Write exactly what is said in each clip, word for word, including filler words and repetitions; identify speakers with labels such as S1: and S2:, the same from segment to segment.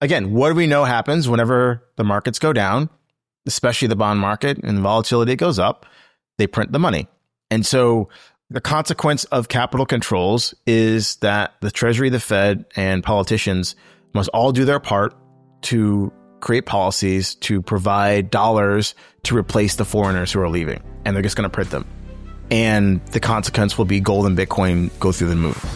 S1: again, what do we know happens whenever the markets go down, especially the bond market and volatility goes up? They print the money. And so the consequence of capital controls is that the Treasury, the Fed, and politicians must all do their part to create policies to provide dollars to replace the foreigners who are leaving. And they're just going to print them. And the consequence will be gold and Bitcoin go through the moon.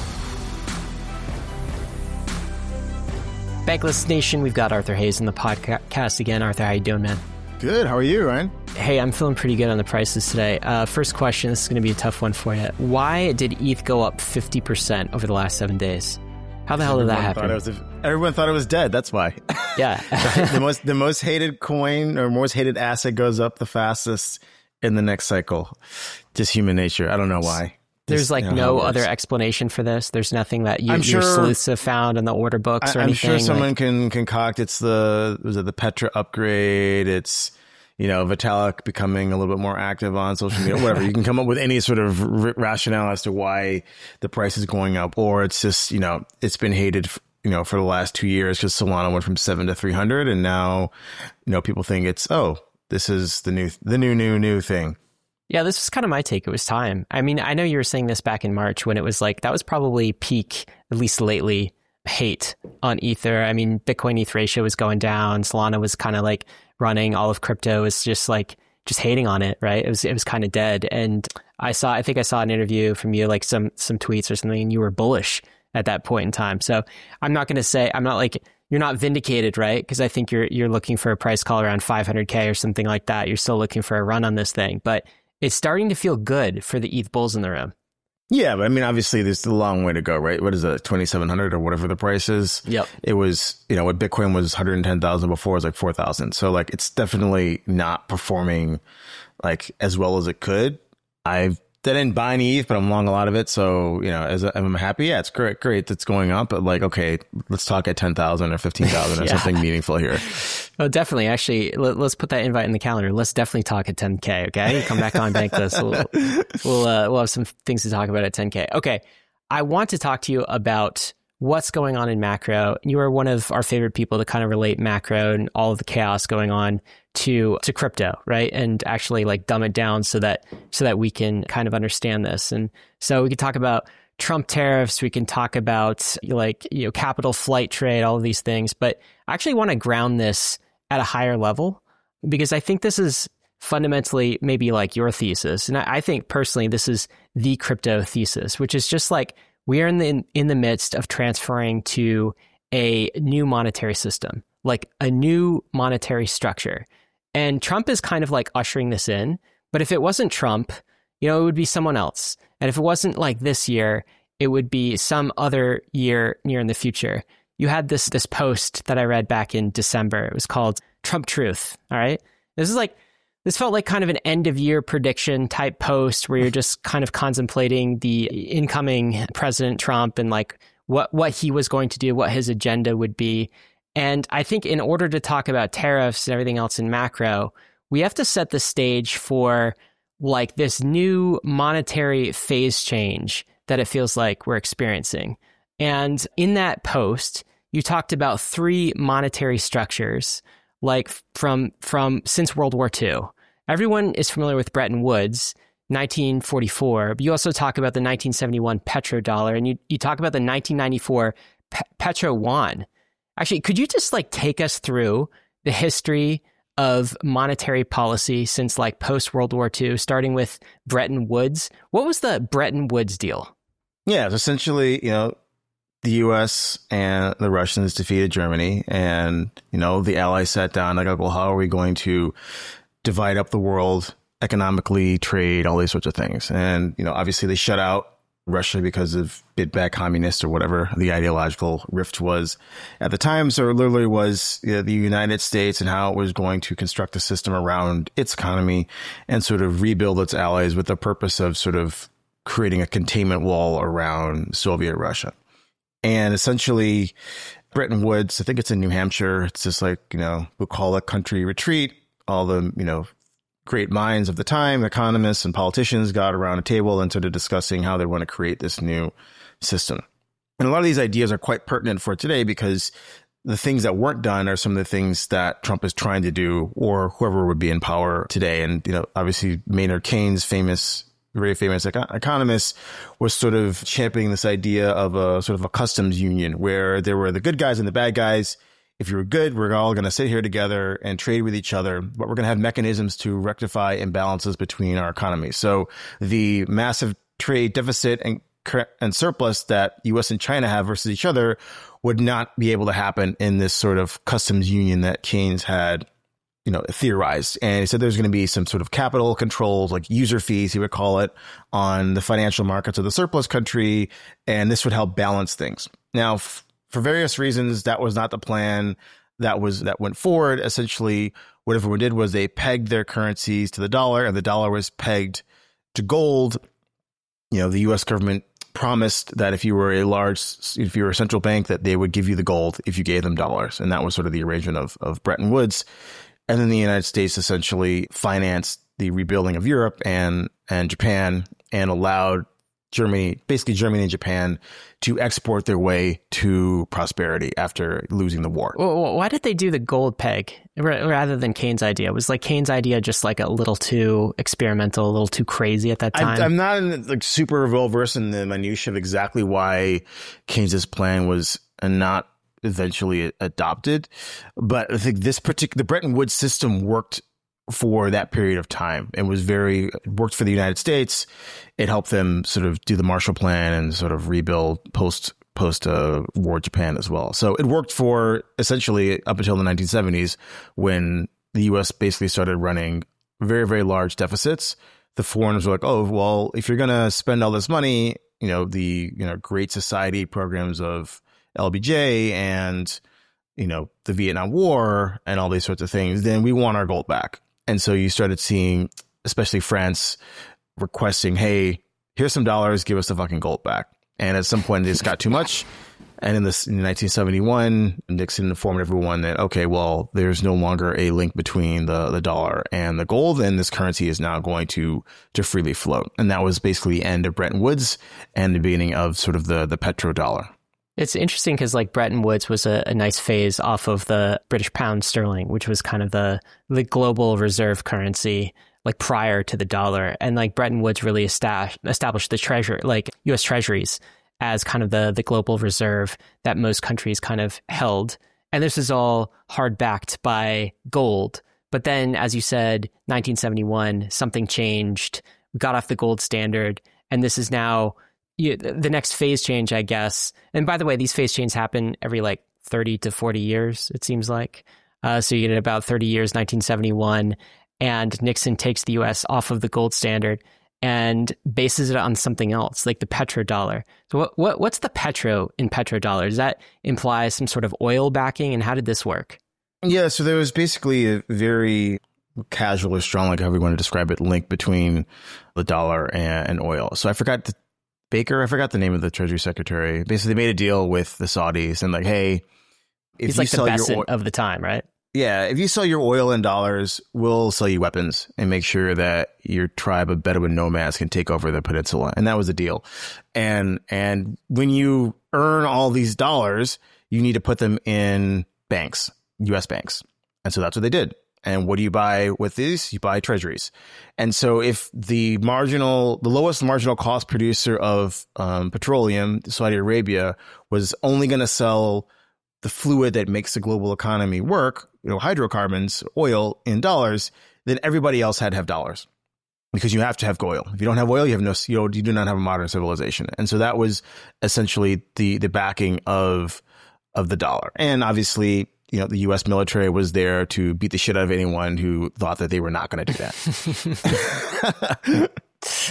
S2: Bankless Nation, we've got Arthur Hayes in the podcast again. Arthur, how you doing, man?
S1: Good. How are you, Ryan?
S2: Hey, I'm feeling pretty good on the prices today. Uh, first question, this is going to be a tough one for you. Why did E T H go up fifty percent over the last seven days? How the hell did that happen?
S1: Thought it was a, everyone thought it was dead. That's why.
S2: Yeah.
S1: the most the most hated coin or most hated asset goes up the fastest in the next cycle. Just human nature. I don't know why.
S2: There's
S1: Just,
S2: like
S1: you know,
S2: no other explanation for this. There's nothing that you,
S1: I'm sure,
S2: your sleuths have found in the order books or
S1: I, I'm
S2: anything.
S1: sure someone
S2: like,
S1: can concoct. It's the was it the Petra upgrade? It's you know Vitalik becoming a little bit more active on social media. Whatever. You can come up with any sort of r- rationale as to why the price is going up, or it's just you know it's been hated. You know, for the last two years, because Solana went from seven to three hundred, and now you know people think it's oh this is the new the new new new thing.
S2: Yeah, this was kind of my take. It was time. I mean, I know you were saying this back in March when it was like, that was probably peak, at least lately, hate on Ether. I mean, Bitcoin E T H ratio was going down. Solana was kind of like running. All of crypto was just like, just hating on it, right? It was, it was kind of dead. And I saw, I think I saw an interview from you, like some, some tweets or something, and you were bullish at that point in time. So I'm not going to say, I'm not like, you're not vindicated, right? Because I think you're, you're looking for a price call around five hundred K or something like that. You're still looking for a run on this thing, but it's starting to feel good for the E T H bulls in the room.
S1: Yeah, but I mean, obviously, there's a long way to go, right? What is it, twenty-seven hundred or whatever the price is?
S2: Yep.
S1: It was, you know, what Bitcoin was one hundred ten thousand before, it was like four thousand. So, like, it's definitely not performing, like, as well as it could. I've didn't buy any E T H, but I'm long a lot of it. So, you know, as a, I'm happy. Yeah, it's great, great that's going up. But, like, okay, let's talk at ten thousand or fifteen thousand or
S2: yeah.
S1: something meaningful here.
S2: Oh, definitely. Actually, let, let's put that invite in the calendar. Let's definitely talk at ten K, okay? Come back on Bankless. We'll, we'll, uh, we'll have some things to talk about at ten K. Okay, I want to talk to you about what's going on in macro. You are one of our favorite people to kind of relate macro and all of the chaos going on to to crypto, right? And actually like dumb it down so that so that we can kind of understand this. And so we could talk about Trump tariffs, we can talk about like, you know, capital flight trade, all of these things, but I actually want to ground this at a higher level because I think this is fundamentally maybe like your thesis. And I, I think personally this is the crypto thesis, which is just like we are in the in the midst of transferring to a new monetary system, like a new monetary structure. And Trump is kind of like ushering this in. But if it wasn't Trump, you know, it would be someone else. And if it wasn't like this year, it would be some other year near in the future. You had this this post that I read back in December. It was called Trump Truth. All right. This is like, this felt like kind of an end of year prediction type post where you're just kind of contemplating the incoming President Trump and like what, what he was going to do, what his agenda would be. And I think in order to talk about tariffs and everything else in macro, we have to set the stage for like this new monetary phase change that it feels like we're experiencing. And in that post, you talked about three monetary structures, like from from since World War Two. Everyone is familiar with Bretton Woods, nineteen forty-four. But you also talk about the nineteen seventy-one petrodollar, and you, you talk about the nineteen ninety-four pe- petro yuan. Actually, could you just like take us through the history of monetary policy since like post World War Two, starting with Bretton Woods? What was the Bretton Woods deal?
S1: Yeah, it's essentially, you know, the U S and the Russians defeated Germany, and, you know, the Allies sat down like, well, how are we going to divide up the world economically, trade, all these sorts of things? And, you know, obviously they shut out Russia because of bid back communist or whatever the ideological rift was at the time. So it literally was, you know, the United States and how it was going to construct a system around its economy and sort of rebuild its allies with the purpose of sort of creating a containment wall around Soviet Russia. And essentially, Bretton Woods, I think it's in New Hampshire. It's just like, you know, we'll call it country retreat. All the, you know, great minds of the time, economists and politicians got around a table and started discussing how they want to create this new system. And a lot of these ideas are quite pertinent for today because the things that weren't done are some of the things that Trump is trying to do, or whoever would be in power today. And, you know, obviously Maynard Keynes, famous, very famous econ- economist, was sort of championing this idea of a sort of a customs union where there were the good guys and the bad guys. If you were good, we're all going to sit here together and trade with each other, but we're going to have mechanisms to rectify imbalances between our economies. So the massive trade deficit and and surplus that U S and China have versus each other would not be able to happen in this sort of customs union that Keynes had, you know, theorized. And he said there's going to be some sort of capital controls, like user fees, he would call it, on the financial markets of the surplus country. And this would help balance things. Now, f- for various reasons, that was not the plan that was that went forward. Essentially, what everyone did was they pegged their currencies to the dollar, and the dollar was pegged to gold. You know, the U S government promised that if you were a large, if you were a central bank, that they would give you the gold if you gave them dollars. And that was sort of the arrangement of, of Bretton Woods. And then the United States essentially financed the rebuilding of Europe and, and Japan, and allowed Germany, basically Germany and Japan, to export their way to prosperity after losing the war.
S2: Well, why did they do the gold peg rather than Keynes' idea? Was like Keynes' idea just like a little too experimental, a little too crazy at that time?
S1: I, I'm not in, like super well versed in the minutiae of exactly why Keynes' plan was not eventually adopted, but I think this particular the Bretton Woods system worked for that period of time and was very worked for the United States. It helped them sort of do the Marshall Plan and sort of rebuild post post uh, war Japan as well. So it worked for essentially up until the nineteen seventies, when the U S basically started running very, very large deficits. The foreigners were like, oh, well, if you're going to spend all this money, you know, the, you know, Great Society programs of L B J and, you know, the Vietnam War and all these sorts of things, then we want our gold back. And so you started seeing, especially France, requesting, hey, here's some dollars, give us the fucking gold back. And at some point, it just got too much. And in this in nineteen seventy-one, Nixon informed everyone that, okay, well, there's no longer a link between the, the dollar and the gold, and this currency is now going to to freely float. And that was basically the end of Bretton Woods and the beginning of sort of the, the petrodollar.
S2: It's interesting because like Bretton Woods was a, a nice phase off of the British pound sterling, which was kind of the the global reserve currency like prior to the dollar. And like Bretton Woods really established, established the treasury, like U S treasuries, as kind of the, the global reserve that most countries kind of held. And this is all hard backed by gold. But then, as you said, nineteen seventy-one, something changed. We got off the gold standard. And this is now You, the next phase change, I guess. And by the way, these phase changes happen every like thirty to forty years, it seems like. Uh, so you get about thirty years, nineteen seventy-one, and Nixon takes the U S off of the gold standard and bases it on something else, like the petrodollar. So what, what what's the petro in petrodollar? Does that imply some sort of oil backing? And how did this work?
S1: Yeah, so there was basically a very casual or strong, like however you want to describe it, link between the dollar and, and oil. So I forgot to Baker, I forgot the name of the Treasury Secretary. Basically, they made a deal with the Saudis and like, hey, if
S2: He's
S1: you
S2: like
S1: sell
S2: the
S1: your
S2: best
S1: oil,
S2: of the time, right?
S1: Yeah, if you sell your oil in dollars, we'll sell you weapons and make sure that your tribe of Bedouin nomads can take over the peninsula. And that was the deal. And and when you earn all these dollars, you need to put them in banks, U S banks. And so that's what they did. And what do you buy with these? You buy treasuries. And so if the marginal, the lowest marginal cost producer of um, petroleum, Saudi Arabia, was only going to sell the fluid that makes the global economy work, you know, hydrocarbons, oil in dollars, then everybody else had to have dollars, because you have to have oil. If you don't have oil, you have no, you know, you do not have a modern civilization. And so that was essentially the the backing of of the dollar. And obviously, you know, the U S military was there to beat the shit out of anyone who thought that they were not going to do that.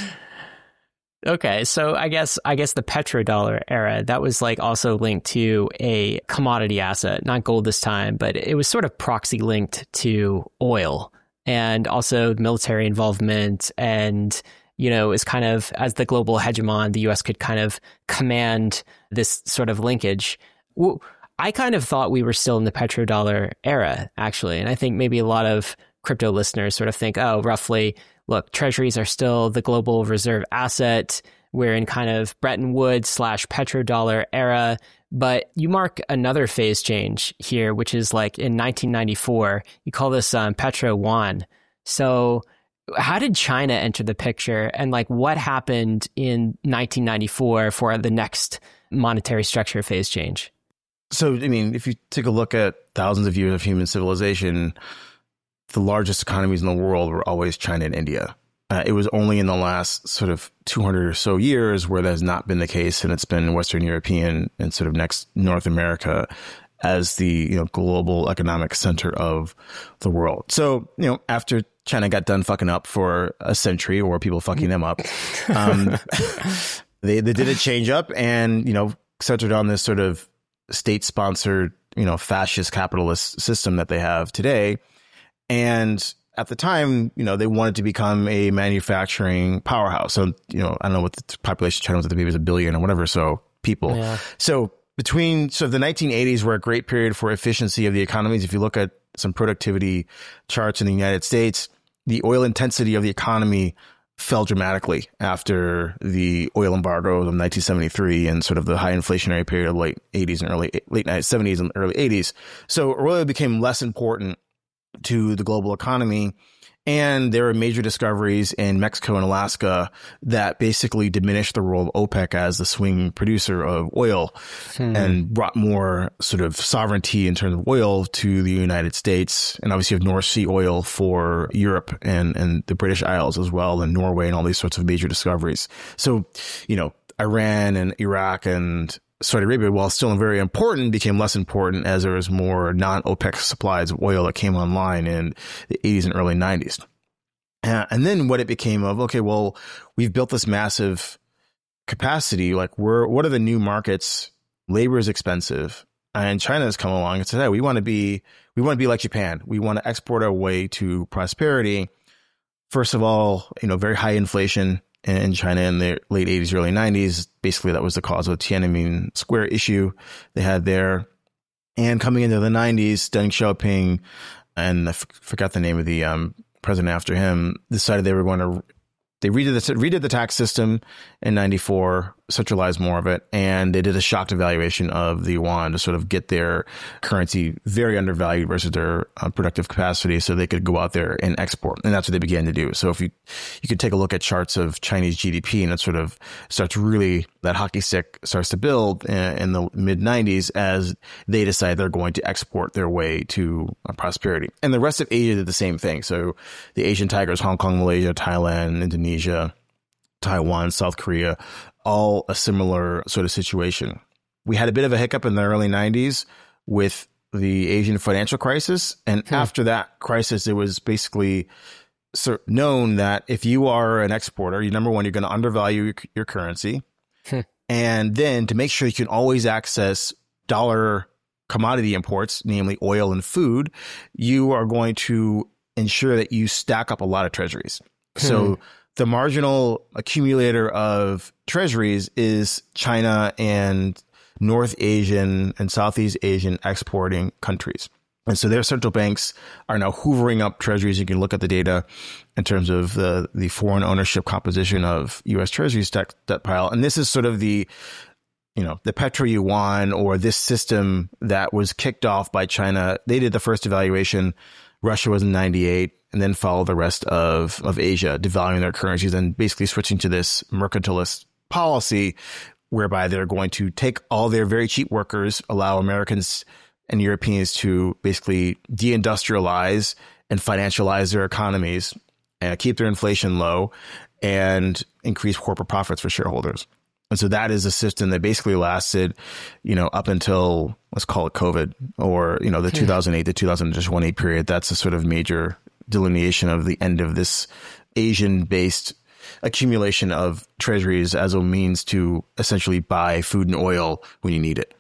S2: Okay, so I guess I guess the petrodollar era, that was like also linked to a commodity asset, not gold this time, but it was sort of proxy linked to oil, and also military involvement, and, you know, is kind of, as the global hegemon, the U S could kind of command this sort of linkage. I kind of thought we were still in the petrodollar era, actually, and I think maybe a lot of crypto listeners sort of think, oh, roughly, look, treasuries are still the global reserve asset. We're in kind of Bretton Woods slash petrodollar era. But you mark another phase change here, which is like in nineteen ninety-four. You call this um, Petro Yuan. So how did China enter the picture, and like what happened in nineteen ninety-four for the next monetary structure phase change?
S1: So, I mean, if you take a look at thousands of years of human civilization, the largest economies in the world were always China and India. Uh, it was only in the last sort of two hundred or so years where that has not been the case, and it's been Western European and sort of next North America as the, you know, global economic center of the world. So, you know, after China got done fucking up for a century, or people fucking them up, um, they they did a change up and, you know, centered on this sort of state-sponsored, you know, fascist capitalist system that they have today. And at the time, you know, they wanted to become a manufacturing powerhouse. So, you know, I don't know what the population of China was at the maybe it was a billion or whatever. So people. Yeah. So between so the nineteen eighties were a great period for efficiency of the economies. If you look at some productivity charts in the United States, the oil intensity of the economy fell dramatically after the oil embargo of nineteen seventy-three and sort of the high inflationary period of late eighties and early late seventies and early eighties. So oil became less important to the global economy. And there were major discoveries in Mexico and Alaska that basically diminished the role of OPEC as the swing producer of oil hmm. and brought more sort of sovereignty in terms of oil to the United States. And obviously you have North Sea oil for Europe and, and the British Isles as well, and Norway and all these sorts of major discoveries. So, you know, Iran and Iraq and Saudi Arabia, while still very important, became less important as there was more non-OPEC supplies of oil that came online in the eighties and early nineties. Uh, and then what it became of, okay, well, we've built this massive capacity. Like, we're, what are the new markets? Labor is expensive. And China has come along and said, hey, we want to be, we want to be like Japan. We want to export our way to prosperity. First of all, you know, very high inflation in China in the late eighties, early nineties. Basically, that was the cause of the Tiananmen Square issue they had there. And coming into the nineties, Deng Xiaoping, and I f- forgot the name of the um, president after him, decided they were going to, they redid the, redid the tax system in ninety-four, centralized more of it, and they did a shock devaluation of the yuan to sort of get their currency very undervalued versus their uh, productive capacity so they could go out there and export. And that's what they began to do. So if you, you could take a look at charts of Chinese G D P, and it sort of starts really, that hockey stick starts to build in, in the mid nineties as they decide they're going to export their way to uh, prosperity. And the rest of Asia did the same thing. So the Asian tigers, Hong Kong, Malaysia, Thailand, Indonesia, Taiwan, South Korea, all a similar sort of situation. We had a bit of a hiccup in the early nineties with the Asian financial crisis. And hmm. after that crisis, it was basically known that if you are an exporter, you number one, you're going to undervalue your, your currency. Hmm. And then to make sure you can always access dollar commodity imports, namely oil and food, you are going to ensure that you stack up a lot of treasuries. Hmm. So the marginal accumulator of treasuries is China and North Asian and Southeast Asian exporting countries. And so their central banks are now hoovering up treasuries. You can look at the data in terms of the, the foreign ownership composition of U S treasuries debt, debt pile. And this is sort of the, you know, the Petro Yuan, or this system that was kicked off by China. They did the first devaluation. Russia was in ninety-eight, and then followed the rest of, of Asia, devaluing their currencies and basically switching to this mercantilist policy whereby they're going to take all their very cheap workers, allow Americans and Europeans to basically deindustrialize and financialize their economies, and keep their inflation low, and increase corporate profits for shareholders. And so that is a system that basically lasted, you know, up until, let's call it COVID, or, you know, the two thousand eight to two thousand twenty period. That's a sort of major delineation of the end of this Asian-based accumulation of treasuries as a means to essentially buy food and oil when you need it.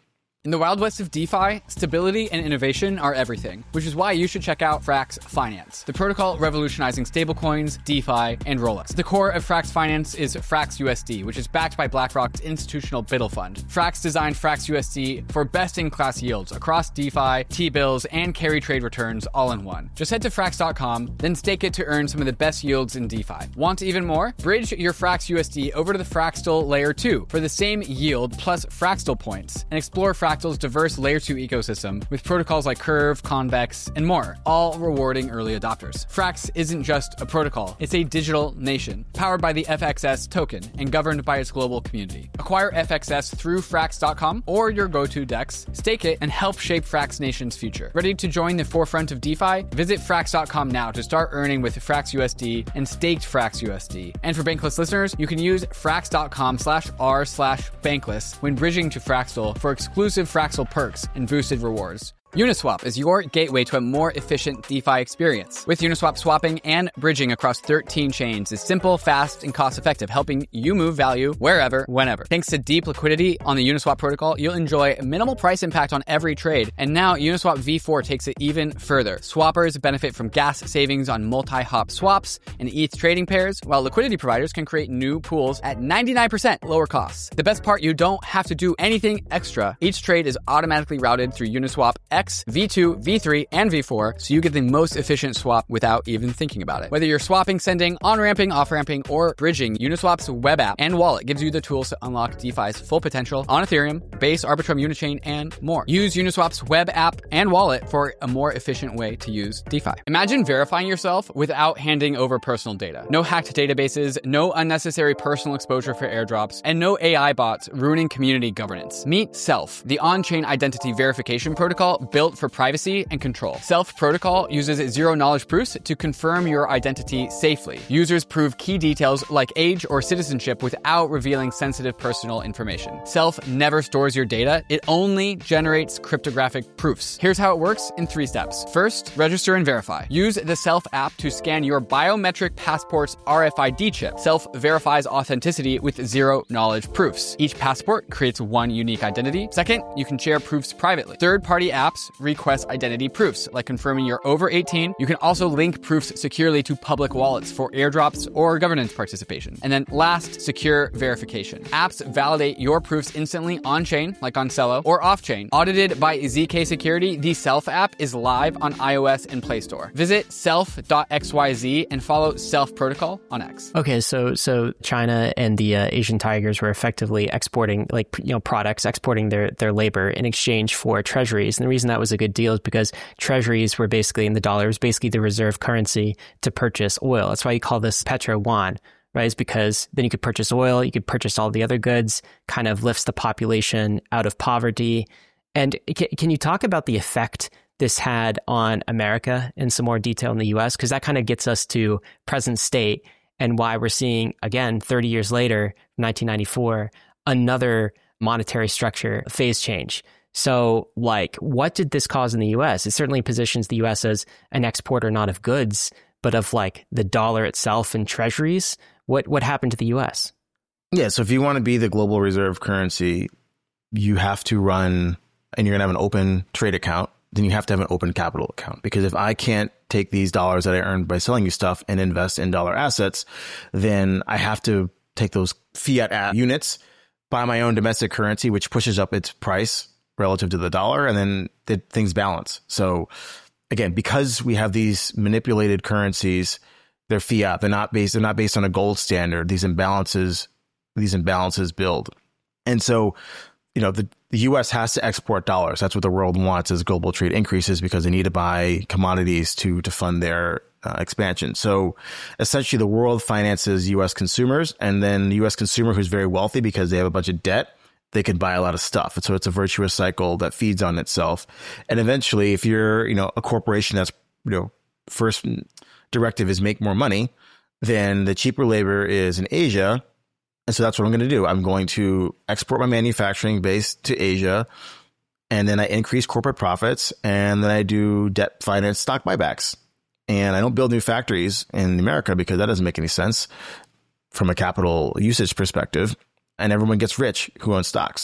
S3: In the Wild West of DeFi, stability and innovation are everything, which is why you should check out Frax Finance, the protocol revolutionizing stablecoins, DeFi, and rollups. The core of Frax Finance is Frax U S D, which is backed by BlackRock's institutional BUIDL fund. Frax designed Frax U S D for best-in-class yields across DeFi, T-bills, and carry trade returns all in one. Just head to frax dot com, then stake it to earn some of the best yields in DeFi. Want even more? Bridge your Frax U S D over to the Fraxtal Layer two for the same yield plus Fraxtal points, and explore Fractal's diverse Layer two ecosystem with protocols like Curve, Convex, and more, all rewarding early adopters. Frax isn't just a protocol, it's a digital nation, powered by the F X S token and governed by its global community. Acquire F X S through frax dot com or your go-to DEX, stake it, and help shape Frax Nation's future. Ready to join the forefront of DeFi? Visit frax dot com now to start earning with Frax U S D and staked Frax U S D. And for Bankless listeners, you can use frax dot com slash r slash bankless when bridging to Fraxtal for exclusive Fraxtal perks and boosted rewards. Uniswap is your gateway to a more efficient DeFi experience. With Uniswap, swapping and bridging across thirteen chains is simple, fast, and cost-effective, helping you move value wherever, whenever. Thanks to deep liquidity on the Uniswap protocol, you'll enjoy minimal price impact on every trade. And now Uniswap V four takes it even further. Swappers benefit from gas savings on multi-hop swaps and E T H trading pairs, while liquidity providers can create new pools at ninety-nine percent lower costs. The best part, you don't have to do anything extra. Each trade is automatically routed through Uniswap X, V two, V three, and V four, so you get the most efficient swap without even thinking about it. Whether you're swapping, sending, on-ramping, off-ramping, or bridging, Uniswap's web app and wallet gives you the tools to unlock DeFi's full potential on Ethereum, Base, Arbitrum, Unichain, and more. Use Uniswap's web app and wallet for a more efficient way to use DeFi. Imagine verifying yourself without handing over personal data. No hacked databases, no unnecessary personal exposure for airdrops, and no A I bots ruining community governance. Meet Self, the on-chain identity verification protocol built for privacy and control. Self protocol uses zero-knowledge proofs to confirm your identity safely. Users prove key details like age or citizenship without revealing sensitive personal information. Self never stores your data. It only generates cryptographic proofs. Here's how it works in three steps. First, register and verify. Use the Self app to scan your biometric passport's R F I D chip. Self verifies authenticity with zero-knowledge proofs. Each passport creates one unique identity. Second, you can share proofs privately. Third-party apps request identity proofs, like confirming you're over eighteen. You can also link proofs securely to public wallets for airdrops or governance participation. And then last, secure verification. Apps validate your proofs instantly on-chain, like on Celo, or off-chain. Audited by Z K Security, the Self app is live on iOS and Play Store. Visit self dot x y z and follow Self Protocol on X.
S2: Okay, so so China and the uh, Asian tigers were effectively exporting, like, you know, products, exporting their their labor in exchange for treasuries. And the reason that was a good deal is because treasuries were basically, in the dollar, was basically the reserve currency to purchase oil. That's why you call this petro yuan, right? It's because then you could purchase oil, you could purchase all the other goods, kind of lifts the population out of poverty. And can, can you talk about the effect this had on America in some more detail in the U S? Because that kind of gets us to present state and why we're seeing, again, thirty years later, nineteen ninety-four, another monetary structure phase change. So, like, what did this cause in the U S? It certainly positions the U S as an exporter, not of goods, but of, like, the dollar itself and treasuries. What what happened to the U S?
S1: Yeah, so if you want to be the global reserve currency, you have to run, and you're going to have an open trade account, then you have to have an open capital account. Because if I can't take these dollars that I earned by selling you stuff and invest in dollar assets, then I have to take those fiat units, buy my own domestic currency, which pushes up its price relative to the dollar, and then the, things balance. So again, because we have these manipulated currencies, they're fiat, they're not based, they're not based on a gold standard. These imbalances, these imbalances build. And so, you know, the, the U S has to export dollars. That's what the world wants as global trade increases, because they need to buy commodities to, to fund their uh, expansion. So essentially the world finances U S consumers, and then the U S consumer who's very wealthy because they have a bunch of debt, they can buy a lot of stuff. And so it's a virtuous cycle that feeds on itself. And eventually, if you're, you know, a corporation that's, you know, first directive is make more money, then the cheaper labor is in Asia. And so that's what I'm going to do. I'm going to export my manufacturing base to Asia, and then I increase corporate profits, and then I do debt finance stock buybacks. And I don't build new factories in America because that doesn't make any sense from a capital usage perspective. And everyone gets rich who owns stocks.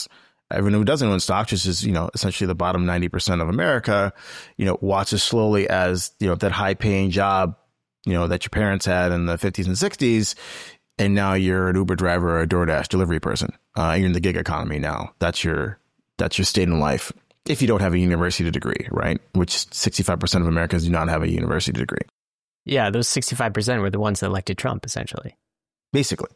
S1: everyone who doesn't own stocks, which is, you know, essentially the bottom ninety percent of America, you know, watches slowly as, you know, that high paying job, you know, that your parents had in the fifties and sixties. And now you're an Uber driver or a DoorDash delivery person. Uh, you're in the gig economy now. That's your that's your state in life. If you don't have a university degree, right? Which sixty-five percent of Americans do not have a university degree.
S2: Yeah, those sixty-five percent were the ones that elected Trump, essentially.
S1: Basically.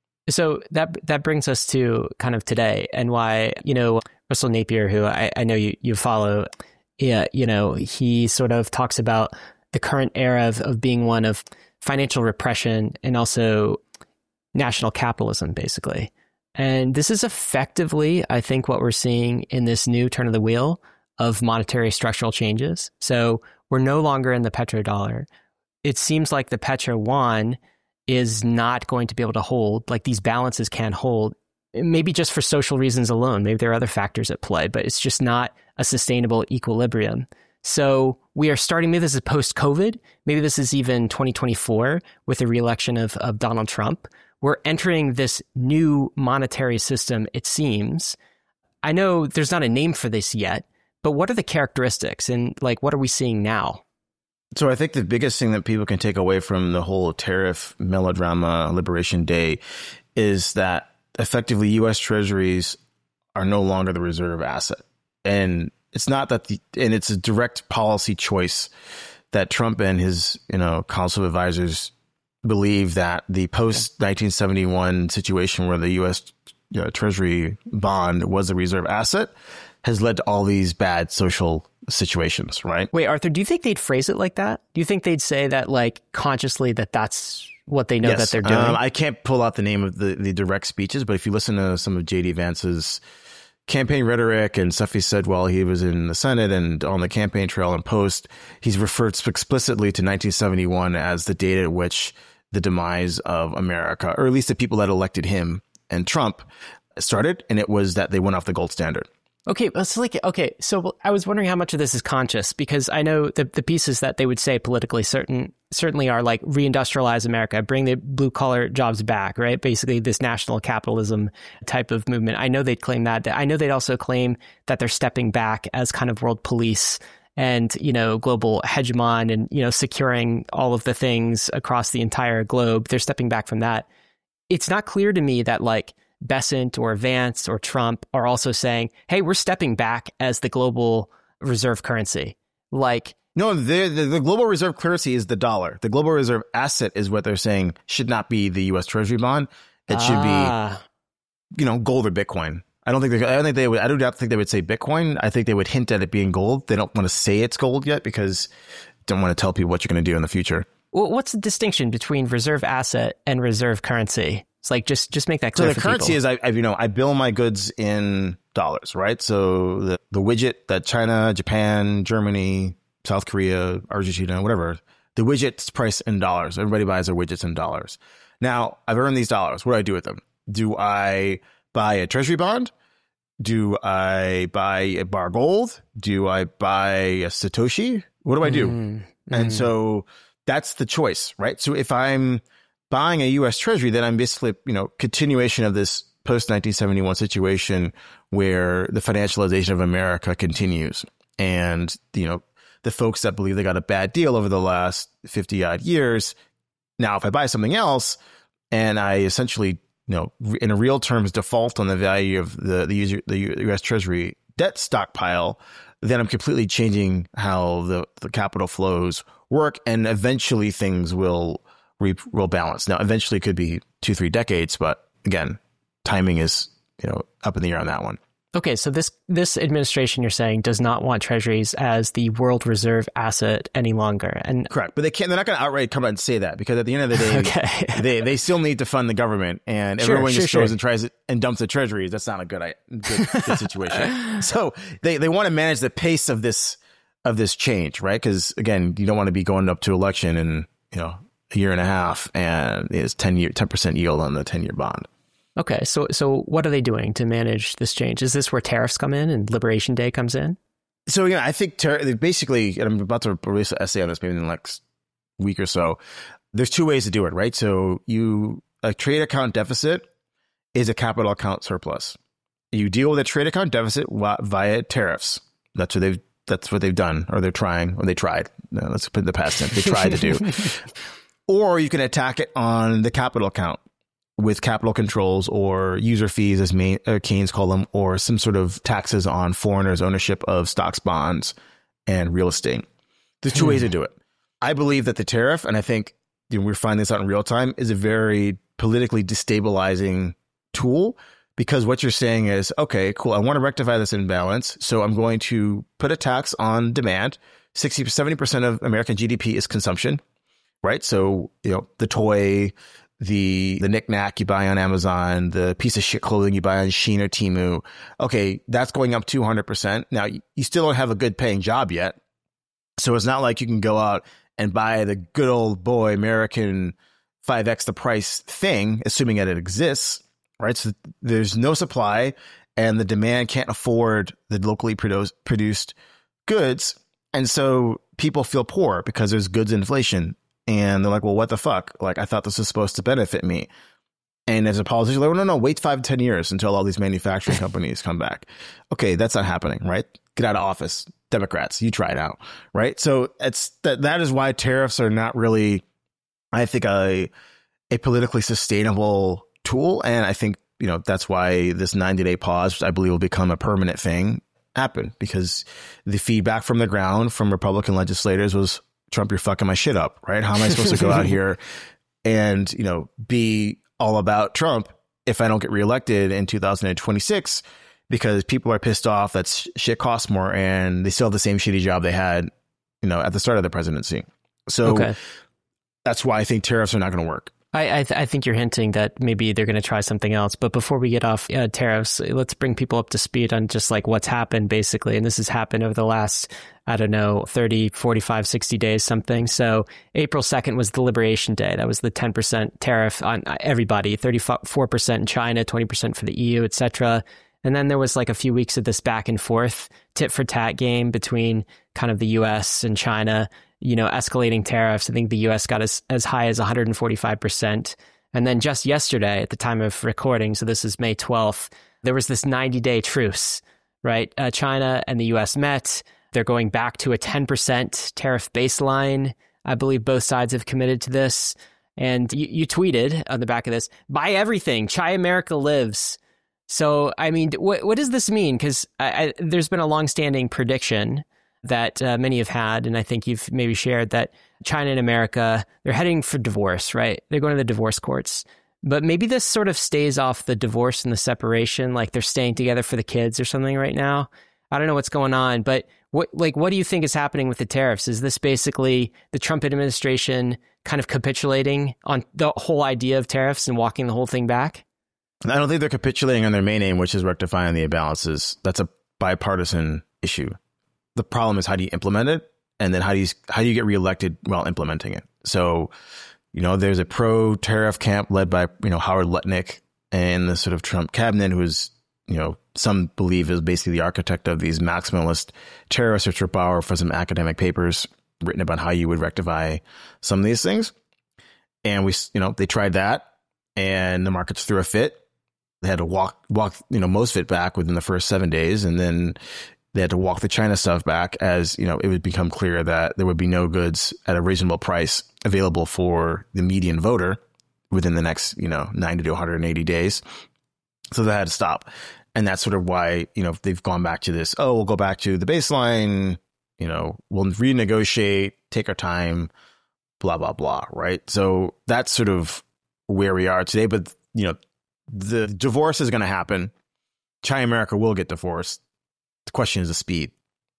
S2: So that that brings us to kind of today and why, you know, Russell Napier, who I, I know you, you follow, yeah, you know, he sort of talks about the current era of, of being one of financial repression and also national capitalism, basically. And this is effectively, I think, what we're seeing in this new turn of the wheel of monetary structural changes. So we're no longer in the petrodollar. It seems like the petro yuan is not going to be able to hold, like these balances can't hold, maybe just for social reasons alone. Maybe there are other factors at play, but it's just not a sustainable equilibrium. So we are starting, maybe this is post-COVID, maybe this is even twenty twenty-four with the re-election of, of Donald Trump. We're entering this new monetary system, it seems. I know there's not a name for this yet, but what are the characteristics and like what are we seeing now?
S1: So I think the biggest thing that people can take away from the whole tariff melodrama Liberation Day is that effectively U S Treasuries are no longer the reserve asset. And it's not that the, and it's a direct policy choice that Trump and his, you know, council of advisors believe that the post nineteen seventy-one situation where the U S you know, Treasury bond was a reserve asset has led to all these bad social situations, right?
S2: Wait, Arthur, do you think they'd phrase it like that? Do you think they'd say that like consciously that that's what they know
S1: yes.
S2: that they're doing?
S1: Um, I can't pull out the name of the, the direct speeches, but if you listen to some of J D Vance's campaign rhetoric and stuff he said while he was in the Senate and on the campaign trail and post, he's referred explicitly to nineteen seventy-one as the date at which the demise of America, or at least the people that elected him and Trump, started. And it was that they went off the gold standard.
S2: Okay, it's like, okay, so I was wondering how much of this is conscious, because I know the, the pieces that they would say politically certain certainly are like reindustrialize America, bring the blue collar jobs back, right? Basically this national capitalism type of movement. I know they'd claim that. I know they'd also claim that they're stepping back as kind of world police and, you know, global hegemon and, you know, securing all of the things across the entire globe. They're stepping back from that. It's not clear to me that like Bessent or Vance or Trump are also saying, hey, we're stepping back as the global reserve currency. Like,
S1: no, the, the, the global reserve currency is the dollar. The global reserve asset is what they're saying should not be the U S Treasury bond. It should
S2: ah.
S1: be, you know, gold or Bitcoin. I don't think they, I don't think they would, I do not think they would say Bitcoin. I think they would hint at it being gold. They don't want to say it's gold yet because they don't want to tell people what you're going to do in the future.
S2: Well, what's the distinction between reserve asset and reserve currency? It's like, just, just make that clear.
S1: So the
S2: for
S1: currency
S2: people.
S1: is, I, I, you know, I bill my goods in dollars, right? So the, the widget that China, Japan, Germany, South Korea, Argentina, whatever, the widget's priced in dollars. Everybody buys their widgets in dollars. Now, I've earned these dollars. What do I do with them? Do I buy a treasury bond? Do I buy a bar gold? Do I buy a Satoshi? What do I do?
S2: Mm,
S1: and
S2: mm.
S1: so that's the choice, right? So if I'm buying a U S Treasury, then I'm basically, you know, continuation of this post nineteen seventy-one situation where the financialization of America continues. And, you know, the folks that believe they got a bad deal over the last fifty odd years. Now, if I buy something else and I essentially, you know, in a real terms default on the value of the, the, user, the U S Treasury debt stockpile, then I'm completely changing how the, the capital flows work. And eventually things will re, will balance. Now, eventually it could be two, three decades. But again, timing is, you know, up in the air on that one.
S2: Okay, so this this administration, you're saying, does not want treasuries as the world reserve asset any longer, and
S1: correct. But they can't. They're not going to outright come out and say that, because at the end of the day,
S2: okay.
S1: they they still need to fund the government, and
S2: sure,
S1: everyone
S2: sure,
S1: just
S2: sure.
S1: goes and tries it and dumps the treasuries. That's not a good good, good situation. So they they want to manage the pace of this of this change, right? Because again, you don't want to be going up to election in, you know, a year and a half, and it's ten year ten percent yield on the ten year bond.
S2: Okay, so so what are they doing to manage this change? Is this where tariffs come in and Liberation Day comes in? So,
S1: yeah, I think ter- basically, and I'm about to release an essay on this maybe in the next week or so. There's two ways to do it, right? So you a trade account deficit is a capital account surplus. You deal with a trade account deficit via tariffs. That's what they've that's what they've done, or they're trying, or they tried. No, let's put in the past tense. They tried to do. Or you can attack it on the capital account with capital controls or user fees, as Main, uh, Keynes call them, or some sort of taxes on foreigners' ownership of stocks, bonds, and real estate. There's two hmm. ways to do it. I believe that the tariff, and I think you know, we're finding this out in real time, is a very politically destabilizing tool, because what you're saying is, okay, cool, I want to rectify this imbalance, so I'm going to put a tax on demand. sixty, seventy percent of American G D P is consumption, right? So, you know, the toy, the the knickknack you buy on Amazon, the piece of shit clothing you buy on Shein or Temu, okay, that's going up two hundred percent. Now, you still don't have a good paying job yet, so it's not like you can go out and buy the good old boy American five X the price thing, assuming that it exists, right? So there's no supply and the demand can't afford the locally produced produced goods. And so people feel poor because there's goods inflation. And they're like, well, what the fuck? Like, I thought this was supposed to benefit me. And as a politician, like, well, no, no, wait five, ten years until all these manufacturing companies come back. Okay, that's not happening, right? Get out of office. Democrats, you try it out, right? So it's that that is why tariffs are not really, I think, a a politically sustainable tool. And I think, you know, that's why this ninety day pause, which I believe will become a permanent thing, happened, because the feedback from the ground from Republican legislators was, Trump, you're fucking my shit up, right? How am I supposed to go out here and, you know, be all about Trump if I don't get reelected in two thousand twenty-six? Because people are pissed off that shit costs more and they still have the same shitty job they had, you know, at the start of the presidency. So okay. That's why I think tariffs are not going to work.
S2: I I, th- I think you're hinting that maybe they're going to try something else. But before we get off uh, tariffs, let's bring people up to speed on just like what's happened, basically. And this has happened over the last, I don't know, thirty, forty-five, sixty days, something. So April second was the Liberation Day. That was the ten percent tariff on everybody, thirty-four percent in China, twenty percent for the E U, et cetera. And then there was like a few weeks of this back and forth tit for tat game between kind of the U S and China, you know, escalating tariffs. I think the U S got as, as high as one hundred forty-five percent. And then just yesterday, at the time of recording, so this is May twelfth, there was this ninety day truce, right? Uh, China and the U S met. They're going back to a ten percent tariff baseline. I believe both sides have committed to this. And you, you tweeted on the back of this, buy everything, Chai America lives. So, I mean, what what does this mean? Because there's been a longstanding prediction that uh, many have had, and I think you've maybe shared, that China and America, they're heading for divorce, right? They're going to the divorce courts. But maybe this sort of stays off the divorce and the separation, like they're staying together for the kids or something right now. I don't know what's going on, but what like what do you think is happening with the tariffs? Is this basically the Trump administration kind of capitulating on the whole idea of tariffs and walking the whole thing back?
S1: I don't think they're capitulating on their main aim, which is rectifying the imbalances. That's a bipartisan issue. The problem is, how do you implement it? And then how do you how do you get reelected while implementing it? So, you know, there's a pro-tariff camp led by, you know, Howard Lutnick and the sort of Trump cabinet, who is, you know, some believe is basically the architect of these maximalist tariffs, which borrow for some academic papers written about how you would rectify some of these things. And we, you know, they tried that, and the markets threw a fit. They had to walk, walk, you know, most of it back within the first seven days. And then they had to walk the China stuff back as, you know, it would become clear that there would be no goods at a reasonable price available for the median voter within the next, you know, ninety to one hundred eighty days. So that had to stop. And that's sort of why, you know, they've gone back to this, oh, we'll go back to the baseline, you know, we'll renegotiate, take our time, blah, blah, blah. Right. So that's sort of where we are today. But, you know, the divorce is going to happen. China America will get divorced. The question is the speed,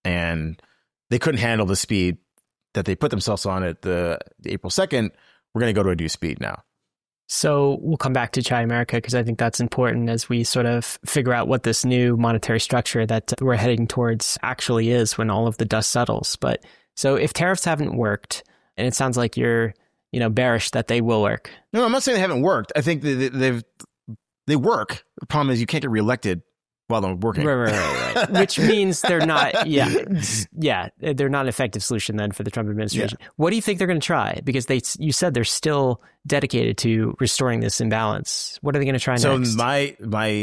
S1: and they couldn't handle the speed that they put themselves on at the, the April second. We're going to go to a new speed now.
S2: So we'll come back to Chai America, because I think that's important as we sort of figure out what this new monetary structure that we're heading towards actually is when all of the dust settles. But so if tariffs haven't worked, and it sounds like you're, you know, bearish that they will work.
S1: No, I'm not saying they haven't worked. I think they, they've they work. The problem is you can't get reelected while they're working.
S2: Right, right, right, right. Which means they're not, yeah, yeah, they're not an effective solution then for the Trump administration. Yeah. What do you think they're going to try? Because they, you said they're still dedicated to restoring this imbalance. What are they going to try
S1: so
S2: next?
S1: So my my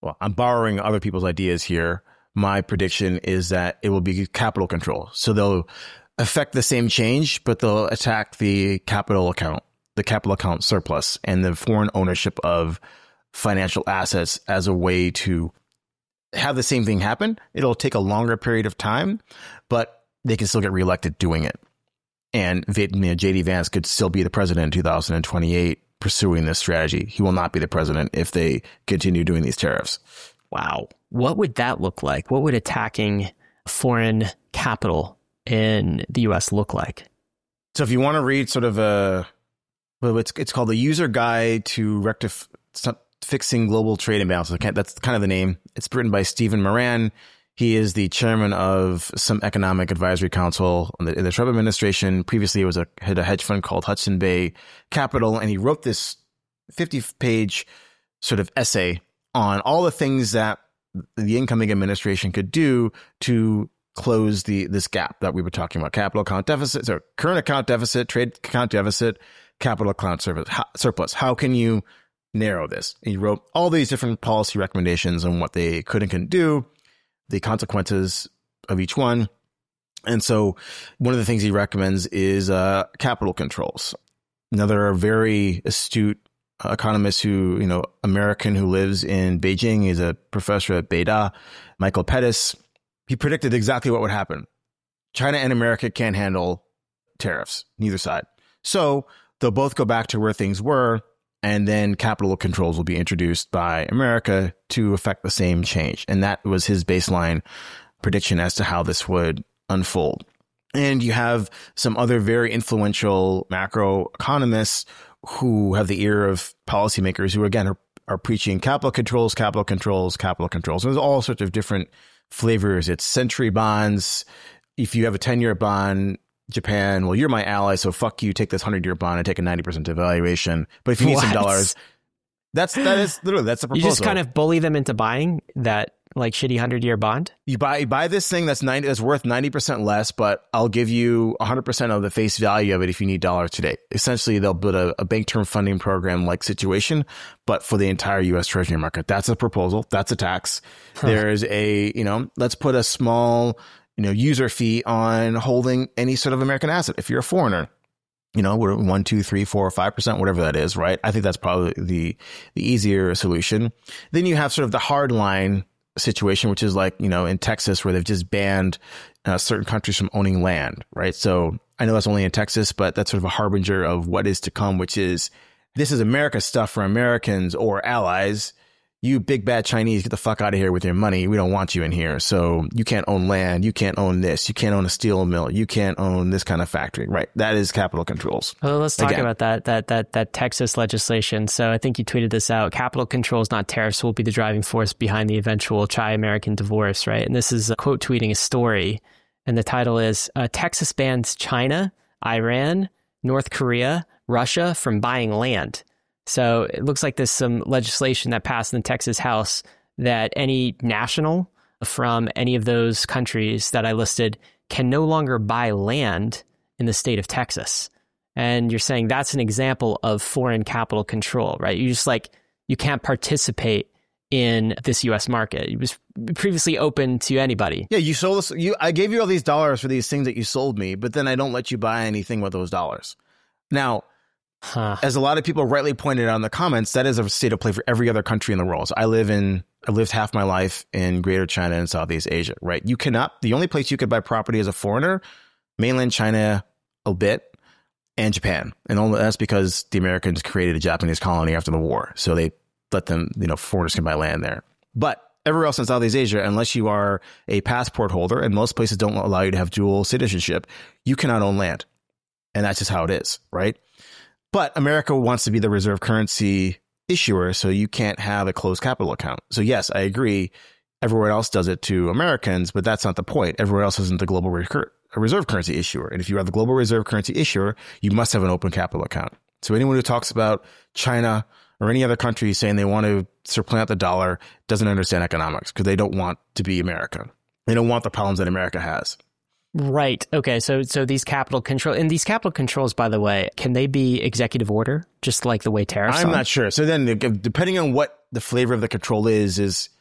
S1: well, I'm borrowing other people's ideas here. My prediction is that it will be capital control. So they'll affect the same change, but they'll attack the capital account, the capital account surplus, and the foreign ownership of financial assets as a way to have the same thing happen. It'll take a longer period of time, but they can still get reelected doing it. And you know, J D Vance could still be the president in two thousand twenty-eight pursuing this strategy. He will not be the president if they continue doing these tariffs.
S2: Wow. What would that look like? What would attacking foreign capital in the U S look like?
S1: So if you want to read sort of a, well, it's it's called the User Guide to Rectif- Fixing Global Trade Imbalances. That's kind of the name. It's written by Stephen Moran. He is the chairman of some economic advisory council in the, in the Trump administration. Previously, he was a, had a hedge fund called Hudson Bay Capital, and he wrote this fifty-page sort of essay on all the things that the incoming administration could do to close the this gap that we were talking about: capital account deficit, or current account deficit, trade account deficit, capital account service, how, surplus. How can you narrow this? And he wrote all these different policy recommendations on what they could and couldn't do, the consequences of each one. And so one of the things he recommends is uh, capital controls. Another very astute economist who, you know, American who lives in Beijing, is a professor at Beida, Michael Pettis. He predicted exactly what would happen. China and America can't handle tariffs, neither side. So they'll both go back to where things were, and then capital controls will be introduced by America to affect the same change. And that was his baseline prediction as to how this would unfold. And you have some other very influential macro economists who have the ear of policymakers who, again, are, are preaching capital controls, capital controls, capital controls. And there's all sorts of different flavors. It's century bonds. If you have a ten-year bond, Japan, well, you're my ally, so fuck you, take this hundred-year bond and take a ninety percent devaluation. But if you need
S2: What?
S1: some dollars, that's, that is literally, that's the proposal.
S2: You just kind of bully them into buying that like shitty hundred-year bond?
S1: You buy you buy this thing that's ninety that's worth ninety percent less, but I'll give you one hundred percent of the face value of it if you need dollars today. Essentially, they'll build a, a bank term funding program like situation, but for the entire U S Treasury market. That's a proposal. That's a tax. Huh. There's a, you know, let's put a small, you know, user fee on holding any sort of American asset. If you're a foreigner, you know, we're one, two, three, four, five percent, whatever that is, right? I think that's probably the the easier solution. Then you have sort of the hard line situation, which is like, you know, in Texas where they've just banned uh, certain countries from owning land, right? So I know that's only in Texas, but that's sort of a harbinger of what is to come, which is this is America stuff for Americans or allies. You big bad Chinese, get the fuck out of here with your money. We don't want you in here. So you can't own land. You can't own this. You can't own a steel mill. You can't own this kind of factory, right? That is capital controls.
S2: Well, let's talk
S1: Again.
S2: about that, that, that, that Texas legislation. So I think you tweeted this out. Capital controls, not tariffs, will be the driving force behind the eventual Chi-American divorce, right? And this is a quote tweeting a story. And the title is uh, Texas bans China, Iran, North Korea, Russia from buying land. So it looks like there's some legislation that passed in the Texas House that any national from any of those countries that I listed can no longer buy land in the state of Texas. And you're saying that's an example of foreign capital control, right? You just like, you can't participate in this U S market. It was previously open to anybody.
S1: Yeah, you sold us. You, I gave you all these dollars for these things that you sold me, but then I don't let you buy anything with those dollars. Now, Huh. as a lot of people rightly pointed out in the comments, that is a state of play for every other country in the world. So I live in, I lived half my life in Greater China and Southeast Asia, right? You cannot, the only place you could buy property as a foreigner, mainland China a bit, and Japan. And only that's because the Americans created a Japanese colony after the war. So they let them, you know, foreigners can buy land there. But everywhere else in Southeast Asia, unless you are a passport holder, and most places don't allow you to have dual citizenship, you cannot own land. And that's just how it is, right? But America wants to be the reserve currency issuer, so you can't have a closed capital account. So yes, I agree. Everywhere else does it to Americans, but that's not the point. Everywhere else isn't the global recur- reserve currency issuer. And if you are the global reserve currency issuer, you must have an open capital account. So anyone who talks about China or any other country saying they want to supplant the dollar doesn't understand economics because they don't want to be America. They don't want the problems that America has.
S2: Right. Okay. So, so these capital control and these capital controls, by the way, can they be executive order, just like the way tariffs
S1: I'm
S2: are?
S1: not sure. So then, depending on what the flavor of the control is, is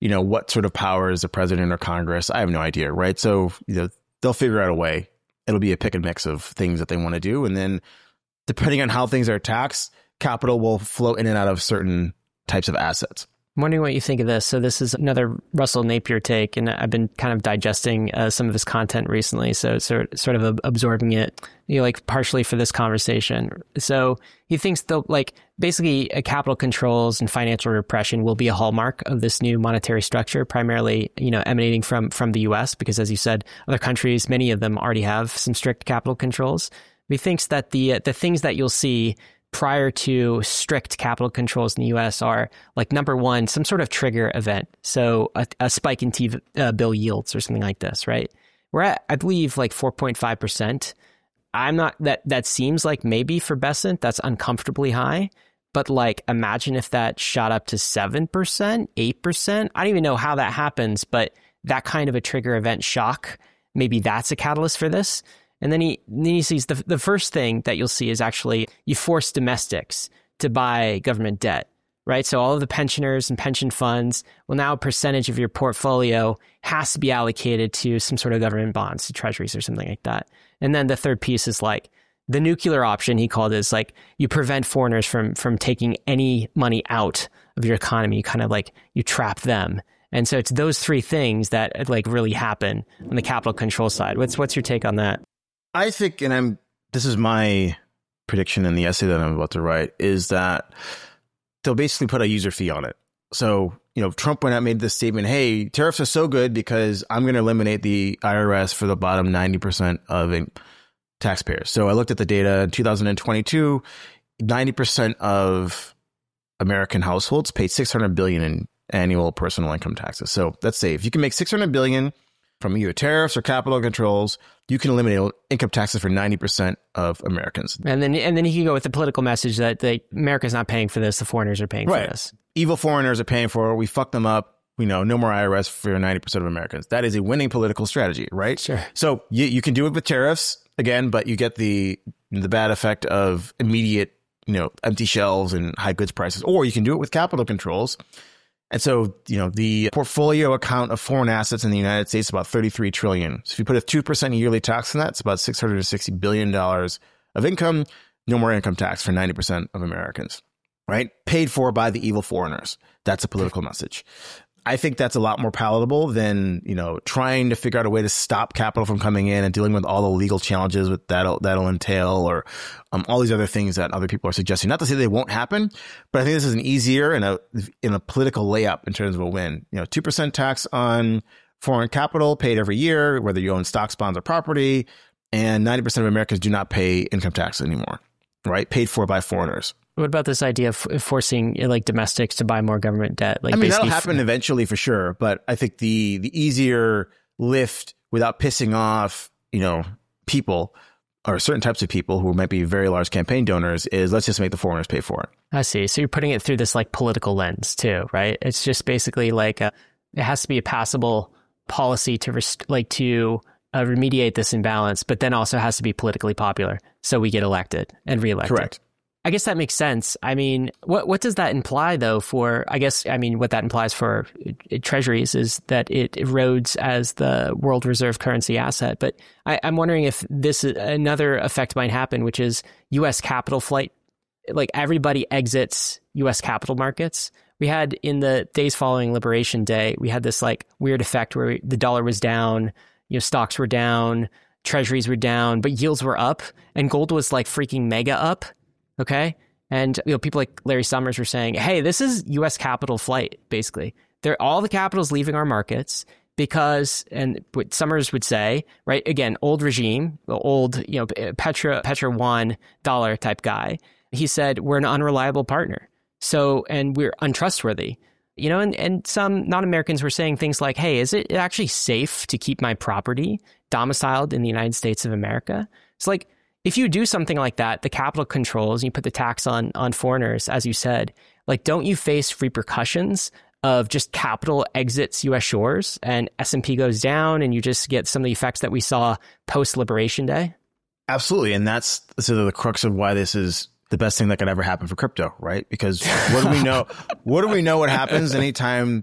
S1: you know, what sort of power is the president or Congress? I have no idea, right? So, you know, they'll figure out a way. It'll be a pick and mix of things that they want to do. And then depending on how things are taxed, capital will flow in and out of certain types of assets.
S2: I'm wondering what you think of this. So this is another Russell Napier take, and I've been kind of digesting uh, some of his content recently, so sort sort of absorbing it, you know, like partially for this conversation. So he thinks the like basically uh, capital controls and financial repression will be a hallmark of this new monetary structure, primarily, you know, emanating from from the U S, because as you said, other countries, many of them already have some strict capital controls. He thinks that the uh, the things that you'll see prior to strict capital controls in the U S are like, number one, some sort of trigger event. So a, a spike in T uh, bill yields or something like this, right? We're at, I believe, like four point five percent. I'm not, that, that seems like maybe for Bessent, that's uncomfortably high. But like, imagine if that shot up to seven percent, eight percent. I don't even know how that happens, but that kind of a trigger event shock, maybe that's a catalyst for this. And then he then he sees the the first thing that you'll see is actually you force domestics to buy government debt, right? So all of the pensioners and pension funds, well, now a percentage of your portfolio has to be allocated to some sort of government bonds, to treasuries or something like that. And then the third piece is like the nuclear option, he called it, is like you prevent foreigners from from taking any money out of your economy. You kind of like you trap them. And so it's those three things that like really happen on the capital control side. What's what's your take on that?
S1: I think, and I'm, this is my prediction in the essay that I'm about to write, is that they'll basically put a user fee on it. So, you know, Trump went out and made this statement, hey, tariffs are so good because I'm going to eliminate the I R S for the bottom ninety percent of taxpayers. So I looked at the data in two thousand twenty-two, ninety percent of American households paid six hundred billion dollars in annual personal income taxes. So let's say if you can make six hundred billion dollars from either tariffs or capital controls, you can eliminate income taxes for ninety percent of Americans.
S2: And then and then you can go with the political message that they, America's not paying for this, the foreigners are paying
S1: right.
S2: for this.
S1: Evil foreigners are paying for it. We fucked them up. You know, no more I R S for ninety percent of Americans. That is a winning political strategy, right?
S2: Sure.
S1: So you, you can do it with tariffs, again, but you get the the bad effect of immediate, you know, empty shelves and high goods prices. Or you can do it with capital controls. And so, you know, the portfolio account of foreign assets in the United States is about thirty-three trillion dollars. So if you put a two percent yearly tax on that, it's about six hundred sixty billion dollars of income. No more income tax for ninety percent of Americans, right? Paid for by the evil foreigners. That's a political message. I think that's a lot more palatable than, you know, trying to figure out a way to stop capital from coming in and dealing with all the legal challenges with that'll, that'll entail, or um, all these other things that other people are suggesting. Not to say they won't happen, but I think this is an easier and a, in a political layup in terms of a win. You know, two percent tax on foreign capital paid every year, whether you own stocks, bonds, or property, and ninety percent of Americans do not pay income tax anymore, right? Paid for by foreigners.
S2: What about this idea of forcing like domestics to buy more government debt? Like,
S1: I mean, that'll happen eventually for sure. But I think the the easier lift without pissing off, you know, people or certain types of people who might be very large campaign donors is let's just make the foreigners pay for it.
S2: I see. So you're putting it through this like political lens too, right? It's just basically like a, it has to be a passable policy to rest- like to uh, remediate this imbalance, but then also has to be politically popular. So we get elected and reelected.
S1: Correct.
S2: I guess that makes sense. I mean, what what does that imply, though, for, I guess, I mean, what that implies for treasuries is that it erodes as the world reserve currency asset. But I, I'm wondering if this, another effect might happen, which is U S capital flight. Like everybody exits U S capital markets. We had in the days following Liberation Day, we had this like weird effect where the dollar was down, you know, stocks were down, treasuries were down, but yields were up, and gold was like freaking mega up. Okay. And, you know, people like Larry Summers were saying, hey, this is U S capital flight, basically. They're, all the capital's leaving our markets because, and what Summers would say, right, again, old regime, old, you know, Petra, Petra one dollar type guy. He said, we're an unreliable partner. So, and we're untrustworthy. You know, and, and some non-Americans were saying things like, hey, is it actually safe to keep my property domiciled in the United States of America? It's like, if you do something like that, the capital controls, you put the tax on on foreigners, as you said, like, don't you face repercussions of just capital exits U S shores and S and P goes down and you just get some of the effects that we saw post-Liberation Day?
S1: Absolutely. And that's sort of the crux of why this is the best thing that could ever happen for crypto, right? Because what do we know? What do we know what happens anytime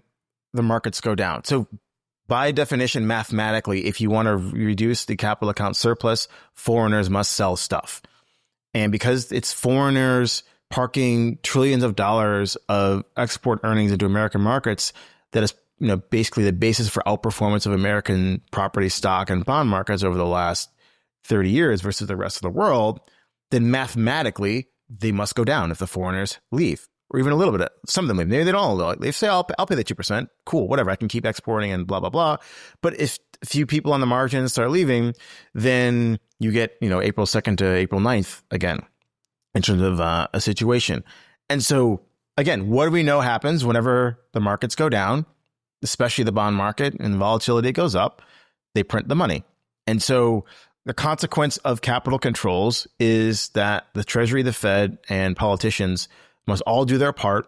S1: the markets go down. So by definition, mathematically, if you want to reduce the capital account surplus, foreigners must sell stuff. And because it's foreigners parking trillions of dollars of export earnings into American markets, that is, you know, basically the basis for outperformance of American property, stock, and bond markets over the last thirty years versus the rest of the world, then mathematically they must go down if the foreigners leave, or even a little bit. Of, some of them leave. Maybe they don't all. They say, I'll, I'll pay the two percent. Cool, whatever. I can keep exporting and blah, blah, blah. But if a few people on the margins start leaving, then you get, you know, April second to April ninth again in terms of uh, a situation. And so, again, what do we know happens whenever the markets go down, especially the bond market, and volatility goes up? They print the money. And so the consequence of capital controls is that the Treasury, the Fed, and politicians must all do their part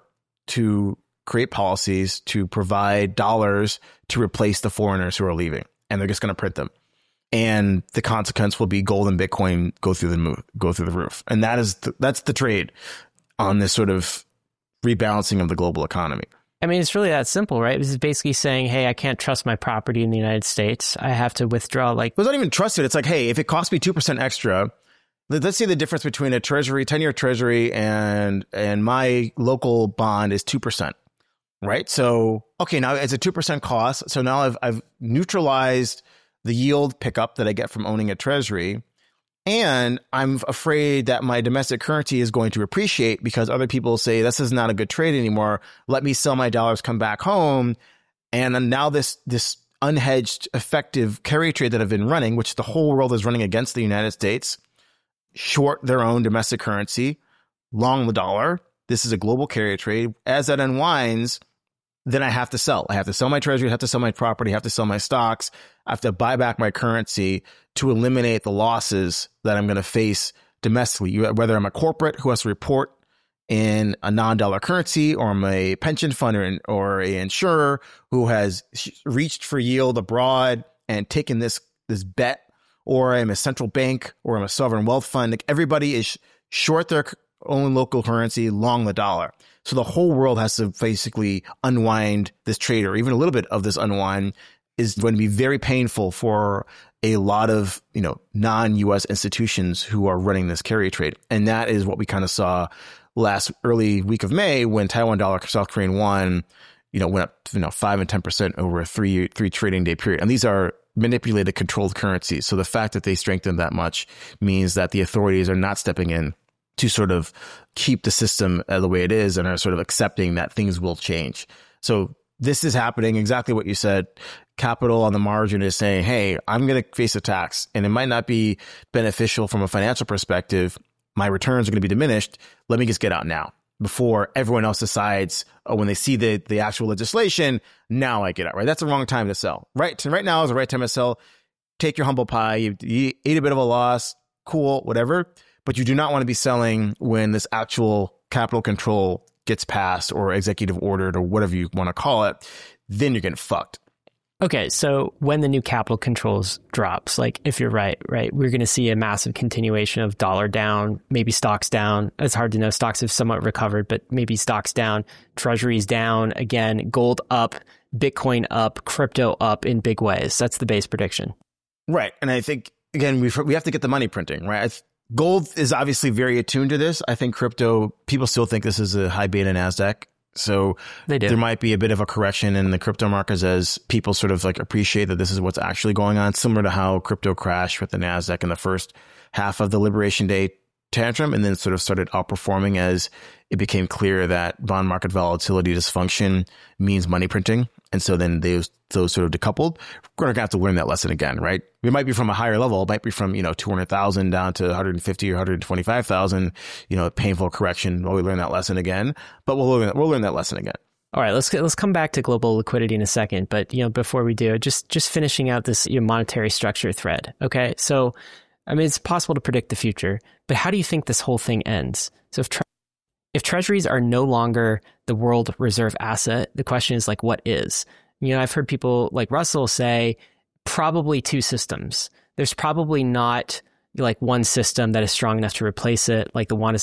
S1: to create policies to provide dollars to replace the foreigners who are leaving. And they're just going to print them. And the consequence will be gold and Bitcoin go through the move, go through the roof. And that is the, that's the trade on this sort of rebalancing of the global economy.
S2: I mean, it's really that simple, right? This is basically saying, hey, I can't trust my property in the United States. I have to withdraw. Like,
S1: it's not even trusted. It's like, hey, if it costs me two percent extra, let's say the difference between a treasury, ten-year treasury and and my local bond is two percent, right? So, okay, now it's a two percent cost. So now I've, I've neutralized the yield pickup that I get from owning a treasury. And I'm afraid that my domestic currency is going to appreciate because other people say this is not a good trade anymore. Let me sell my dollars, come back home. And then now this this unhedged, effective carry trade that I've been running, which the whole world is running against the United States, short their own domestic currency, long the dollar. This is a global carry trade. As that unwinds, then I have to sell. I have to sell my treasury, I have to sell my property, I have to sell my stocks. I have to buy back my currency to eliminate the losses that I'm going to face domestically, whether I'm a corporate who has to report in a non-dollar currency, or I'm a pension fund or an or a insurer who has reached for yield abroad and taken this this bet, or I'm a central bank, or I'm a sovereign wealth fund. Like, everybody is short their own local currency, long the dollar. So the whole world has to basically unwind this trade, or even a little bit of this unwind is going to be very painful for a lot of, you know, non-U S institutions who are running this carry trade. And that is what we kind of saw last early week of May when Taiwan dollar, South Korean won, you know, went up, you know, five and ten percent over a three, three trading day period. And these are manipulated, controlled currencies. So the fact that they strengthened that much means that the authorities are not stepping in to sort of keep the system the way it is and are sort of accepting that things will change. So this is happening, exactly what you said. Capital on the margin is saying, hey, I'm going to face a tax, and it might not be beneficial from a financial perspective. My returns are going to be diminished. Let me just get out now before everyone else decides, oh, when they see the, the actual legislation, now I get out, right? That's the wrong time to sell. Right, so right now is the right time to sell. Take your humble pie. You, you ate a bit of a loss. Cool, whatever. But you do not want to be selling when this actual capital control gets passed, or executive ordered, or whatever you want to call it. Then you're getting fucked.
S2: Okay, so when the new capital controls drops, like, if you're right, right, we're going to see a massive continuation of dollar down, maybe stocks down. It's hard to know. Stocks have somewhat recovered, but maybe stocks down, treasuries down again, gold up, Bitcoin up, crypto up in big ways. That's the base prediction.
S1: Right. And I think, again, we we have to get the money printing, right? I Gold is obviously very attuned to this. I think crypto, people still think this is a high beta NASDAQ. So
S2: they do.
S1: There might be a bit of a correction in the crypto markets as people sort of like appreciate that this is what's actually going on, similar to how crypto crashed with the NASDAQ in the first half of the Liberation Day tantrum, and then sort of started outperforming as it became clear that bond market volatility dysfunction means money printing. And so then those, those sort of decoupled. We're going to have to learn that lesson again, right? It might be from a higher level. It might be from, you know, two hundred thousand down to one hundred fifty or one hundred twenty-five thousand, you know, painful correction while we learn that lesson again. But we'll learn, we'll learn that lesson again.
S2: All right, let's let's come back to global liquidity in a second. But, you know, before we do, just just finishing out this, you know, monetary structure thread. Okay, so, I mean, it's possible to predict the future, but how do you think this whole thing ends? So if tre- if treasuries are no longer the world reserve asset, the question is, like, what is? You know, I've heard people like Russell say probably two systems. There's probably not like one system that is strong enough to replace it. Like, the one is not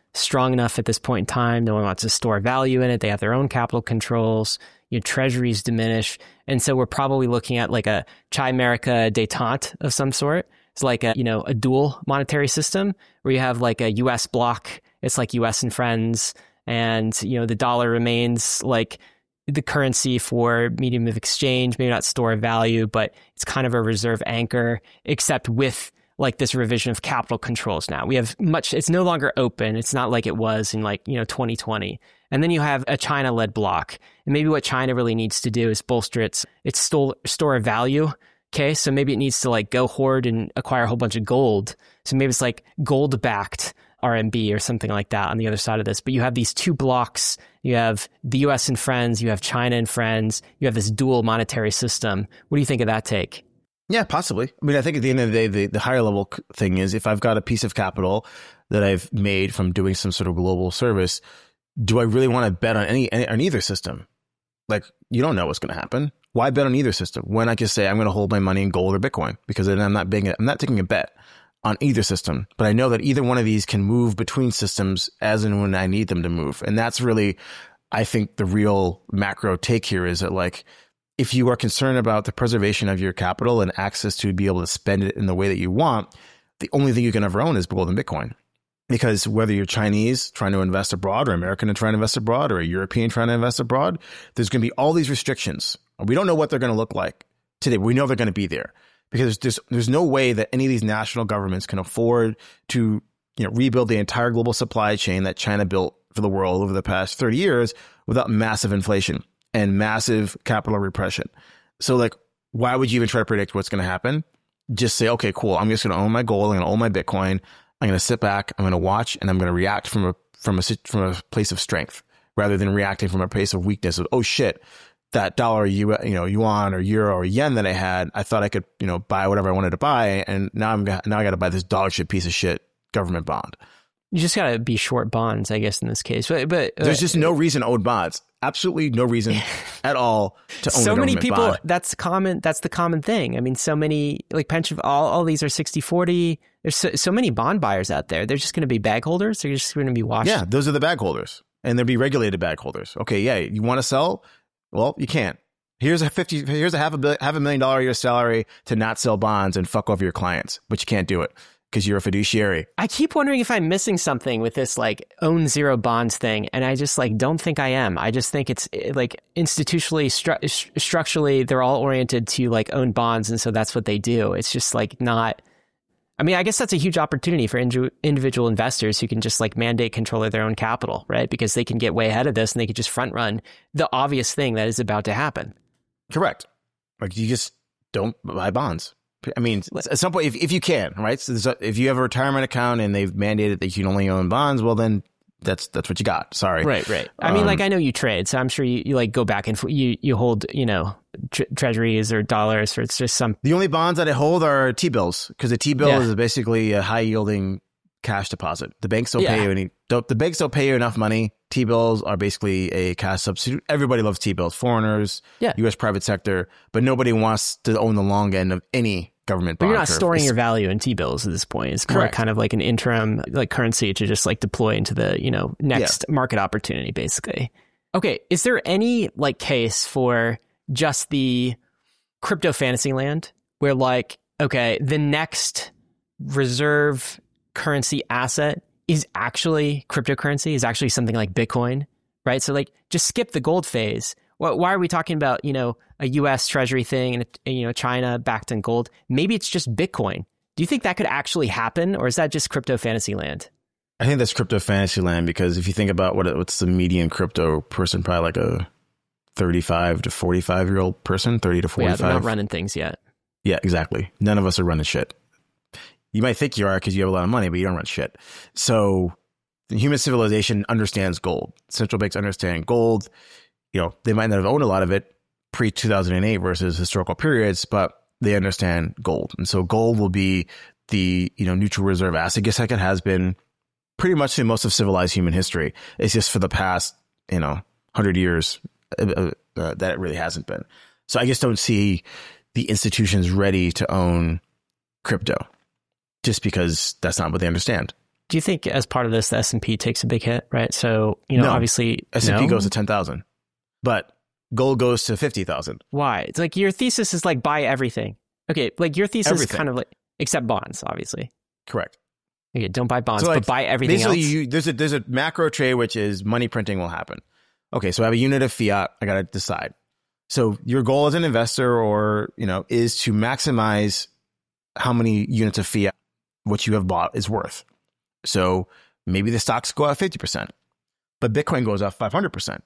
S2: strong enough at this point in time. No one wants to store value in it. They have their own capital controls. Your treasuries diminish. And so we're probably looking at like a chimerica détente of some sort. It's like a, you know, a dual monetary system where you have like a U S block. It's like U S and friends. And, you know, the dollar remains like the currency for medium of exchange, maybe not store of value, but it's kind of a reserve anchor, except with like this revision of capital controls now. We have much, it's no longer open. It's not like it was in like, you know, twenty twenty. And then you have a China-led block. And maybe what China really needs to do is bolster its its store, store of value. Okay, so maybe it needs to like go hoard and acquire a whole bunch of gold. So maybe it's like gold-backed R M B or something like that on the other side of this. But you have these two blocks. You have the U S and friends. You have China and friends. You have this dual monetary system. What do you think of that take?
S1: Yeah, possibly. I mean, I think at the end of the day, the, the higher level thing is if I've got a piece of capital that I've made from doing some sort of global service, do I really want to bet on any, any on either system? Like, you don't know what's going to happen. Why bet on either system when I can say I'm going to hold my money in gold or Bitcoin? Because then I'm not being, I'm not taking a bet on either system, but I know that either one of these can move between systems as and when I need them to move. And that's really, I think, the real macro take here is that, like, if you are concerned about the preservation of your capital and access to be able to spend it in the way that you want, the only thing you can ever own is gold and Bitcoin. Because whether you're Chinese trying to invest abroad or American and trying to invest abroad or a European trying to invest abroad, there's going to be all these restrictions. We don't know what they're going to look like today. We know they're going to be there. Because there's there's no way that any of these national governments can afford to, you know, rebuild the entire global supply chain that China built for the world over the past thirty years without massive inflation and massive capital repression. So, like, why would you even try to predict what's going to happen? Just say, okay, cool. I'm just going to own my gold. I'm going to own my Bitcoin. I'm going to sit back. I'm going to watch, and I'm going to react from a from a from a place of strength rather than reacting from a place of weakness. Of, oh shit. That dollar, you know, yuan or euro or yen that I had, I thought I could, you know, buy whatever I wanted to buy, and now I'm now I got to buy this dog shit piece of shit government bond.
S2: You just got to be short bonds, I guess, in this case. But, but
S1: there's
S2: uh,
S1: just no reason to own bonds. Absolutely no reason at all to own
S2: so
S1: a
S2: many
S1: government
S2: people.
S1: bond.
S2: That's common. That's the common thing. I mean, so many like pension. All all these are sixty forty. There's so, so many bond buyers out there. They're just going to be bag holders. They're just going to be watched.
S1: Yeah, those are the bag holders, and they'll be regulated bag holders. Okay, yeah, you want to sell? Well, you can't. Here's a fifty. Here's a half a billion, half a million dollar a year salary to not sell bonds and fuck over your clients, but you can't do it because you're a fiduciary.
S2: I keep wondering if I'm missing something with this like own zero bonds thing, and I just like don't think I am. I just think it's like institutionally, stru- structurally, they're all oriented to like own bonds, and so that's what they do. It's just like not. I mean, I guess that's a huge opportunity for indi- individual investors who can just like mandate control of their own capital, right? Because they can get way ahead of this and they can just front run the obvious thing that is about to happen.
S1: Correct. Like, you just don't buy bonds. I mean, at some point, if, if you can, right? So there's a, if you have a retirement account and they've mandated that you can only own bonds, well, then that's that's what you got. Sorry.
S2: Right, right. I mean, um, like, I know you trade, so I'm sure you, you like go back and you you hold, you know, tre- treasuries or dollars, or it's just some.
S1: The only bonds that I hold are T-bills, because the T-bill yeah. is basically a high yielding cash deposit. The banks don't yeah. pay you any. Don't, the banks don't pay you enough money. T-bills are basically a cash substitute. Everybody loves T-bills. Foreigners, yeah. U S private sector, but nobody wants to own the long end of any government bond.
S2: But you're not
S1: curve.
S2: storing
S1: it's,
S2: your value in T-bills at this point. It's more kind of like an interim like currency to just like deploy into the, you know, next yeah. market opportunity, basically. Okay, is there any like case for just the crypto fantasy land where like, okay, the next reserve currency asset is actually cryptocurrency, is actually something like Bitcoin, right? So like just skip the gold phase. Well, why are we talking about, you know, a U S treasury thing and, you know, China backed in gold? Maybe it's just Bitcoin. Do you think that could actually happen, or is that just crypto fantasy land?
S1: I think that's crypto fantasy land, because if you think about what what's the median crypto person, probably like a thirty-five to forty-five year old person, thirty to forty-five.
S2: Yeah, they're not running things yet.
S1: Yeah, exactly. None of us are running shit. You might think you are because you have a lot of money, but you don't run shit. So the human civilization understands gold. Central banks understand gold. You know, they might not have owned a lot of it pre two thousand eight versus historical periods, but they understand gold. And so gold will be the, you know, neutral reserve asset, just like it has been pretty much through most of civilized human history. It's just for the past, you know, one hundred years uh, uh, that it really hasn't been. So I just don't see the institutions ready to own crypto, just because that's not what they understand.
S2: do you think as part of this, the S and P takes a big hit, right? So, you know,
S1: No.
S2: obviously
S1: S and P
S2: no?
S1: goes to ten thousand, but gold goes to fifty thousand.
S2: Why? It's like your thesis is like buy everything. Okay, like your thesis
S1: Everything.
S2: is kind of like, except bonds, obviously.
S1: Correct.
S2: Okay, don't buy bonds,
S1: So, like,
S2: but buy everything
S1: Basically,
S2: else.
S1: you, there's a there's a macro trade, which is money printing will happen. Okay, so I have a unit of fiat. I got to decide. So your goal as an investor, or you know, is to maximize how many units of fiat what you have bought is worth. So maybe the stocks go up fifty percent, but Bitcoin goes up five hundred percent.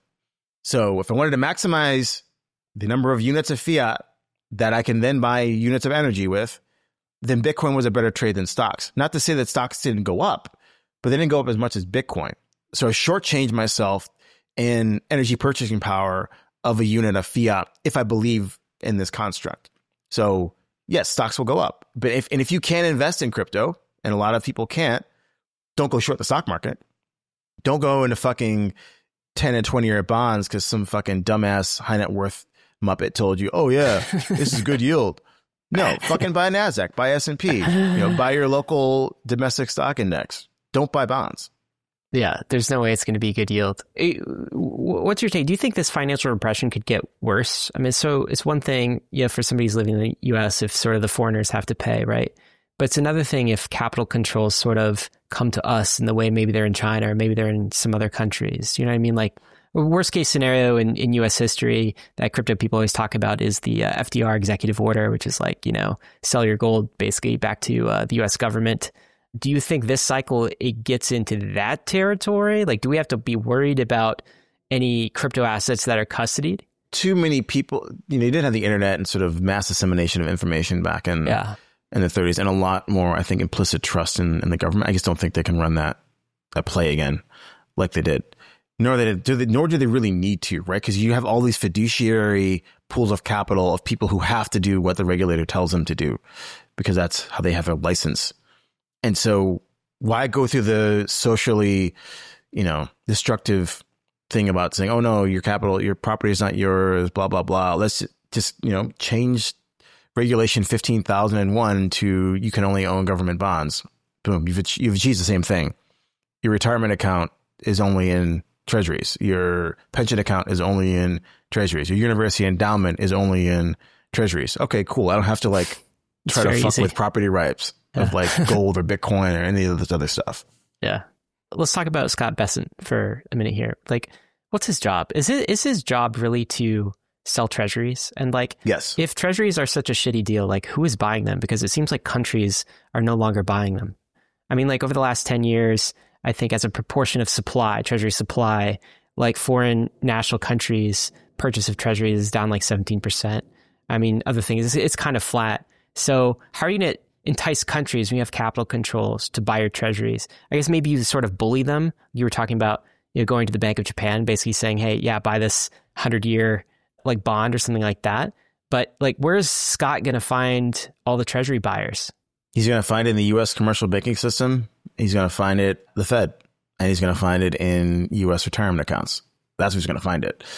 S1: So if I wanted to maximize the number of units of fiat that I can then buy units of energy with, then Bitcoin was a better trade than stocks. Not to say that stocks didn't go up, but they didn't go up as much as Bitcoin. So I shortchanged myself in energy purchasing power of a unit of fiat if I believe in this construct. So yes, stocks will go up. But if and if you can't invest in crypto, and a lot of people can't, don't go short the stock market. Don't go into fucking ten and twenty year bonds because some fucking dumbass high net worth muppet told you, oh yeah, this is good yield. No, fucking buy NASDAQ, buy S and P, you know, buy your local domestic stock index. Don't buy bonds.
S2: Yeah, there's no way it's going to be good yield. Eh, What's your take? Do you think this financial repression could get worse? I mean, so it's one thing, yeah, for somebody who's living in the U S if sort of the foreigners have to pay, right? But it's another thing if capital controls sort of come to us in the way maybe they're in China or maybe they're in some other countries. You know what I mean? Like, worst case scenario in, in U S history that crypto people always talk about is the uh, F D R executive order, which is like, you know, sell your gold basically back to uh, the U S government. Do you think this cycle, it gets into that territory? Like, do we have to be worried about any crypto assets that are custodied?
S1: Too many people, you know, you didn't have the internet and sort of mass dissemination of information back in,
S2: Yeah.
S1: in the thirties, and a lot more, I think, implicit trust in, in the government. I just don't think they can run that, that play again like they did. Nor they, do they, nor do they really need to, right? Because you have all these fiduciary pools of capital of people who have to do what the regulator tells them to do because that's how they have a license. And so why go through the socially, you know, destructive thing about saying, oh, no, your capital, your property is not yours, blah, blah, blah. Let's just, you know, change regulation fifteen thousand one to you can only own government bonds. Boom. You've, you've achieved the same thing. Your retirement account is only in treasuries. Your pension account is only in treasuries. Your university endowment is only in treasuries. Okay, cool. I don't have to like try to fuck easy. with property rights of like gold or Bitcoin or any of this other stuff.
S2: Yeah. Let's talk about Scott Bessent for a minute here. Like, what's his job? Is it is his job really to sell treasuries? And like,
S1: yes,
S2: if treasuries are such a shitty deal, like who is buying them? Because it seems like countries are no longer buying them. I mean, like over the last ten years, I think as a proportion of supply, treasury supply, like foreign national countries' purchase of treasuries is down like seventeen percent. I mean, other things, it's, it's kind of flat. So how are you going to entice countries when you have capital controls to buy your treasuries? I guess maybe you sort of bully them. You were talking about, you know, going to the Bank of Japan, basically saying, hey, yeah, buy this hundred year like bond or something like that. But like, where's Scott going to find all the treasury buyers?
S1: He's going to find it in the U S commercial banking system. He's going to find it the Fed, and he's going to find it in U S retirement accounts. That's where he's going to find it.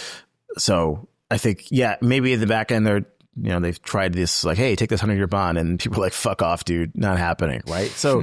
S1: So I think, yeah, maybe in the back end, they're, you know, they've tried this like, hey, take this hundred year bond, and people are like, fuck off, dude, not happening. Right. So,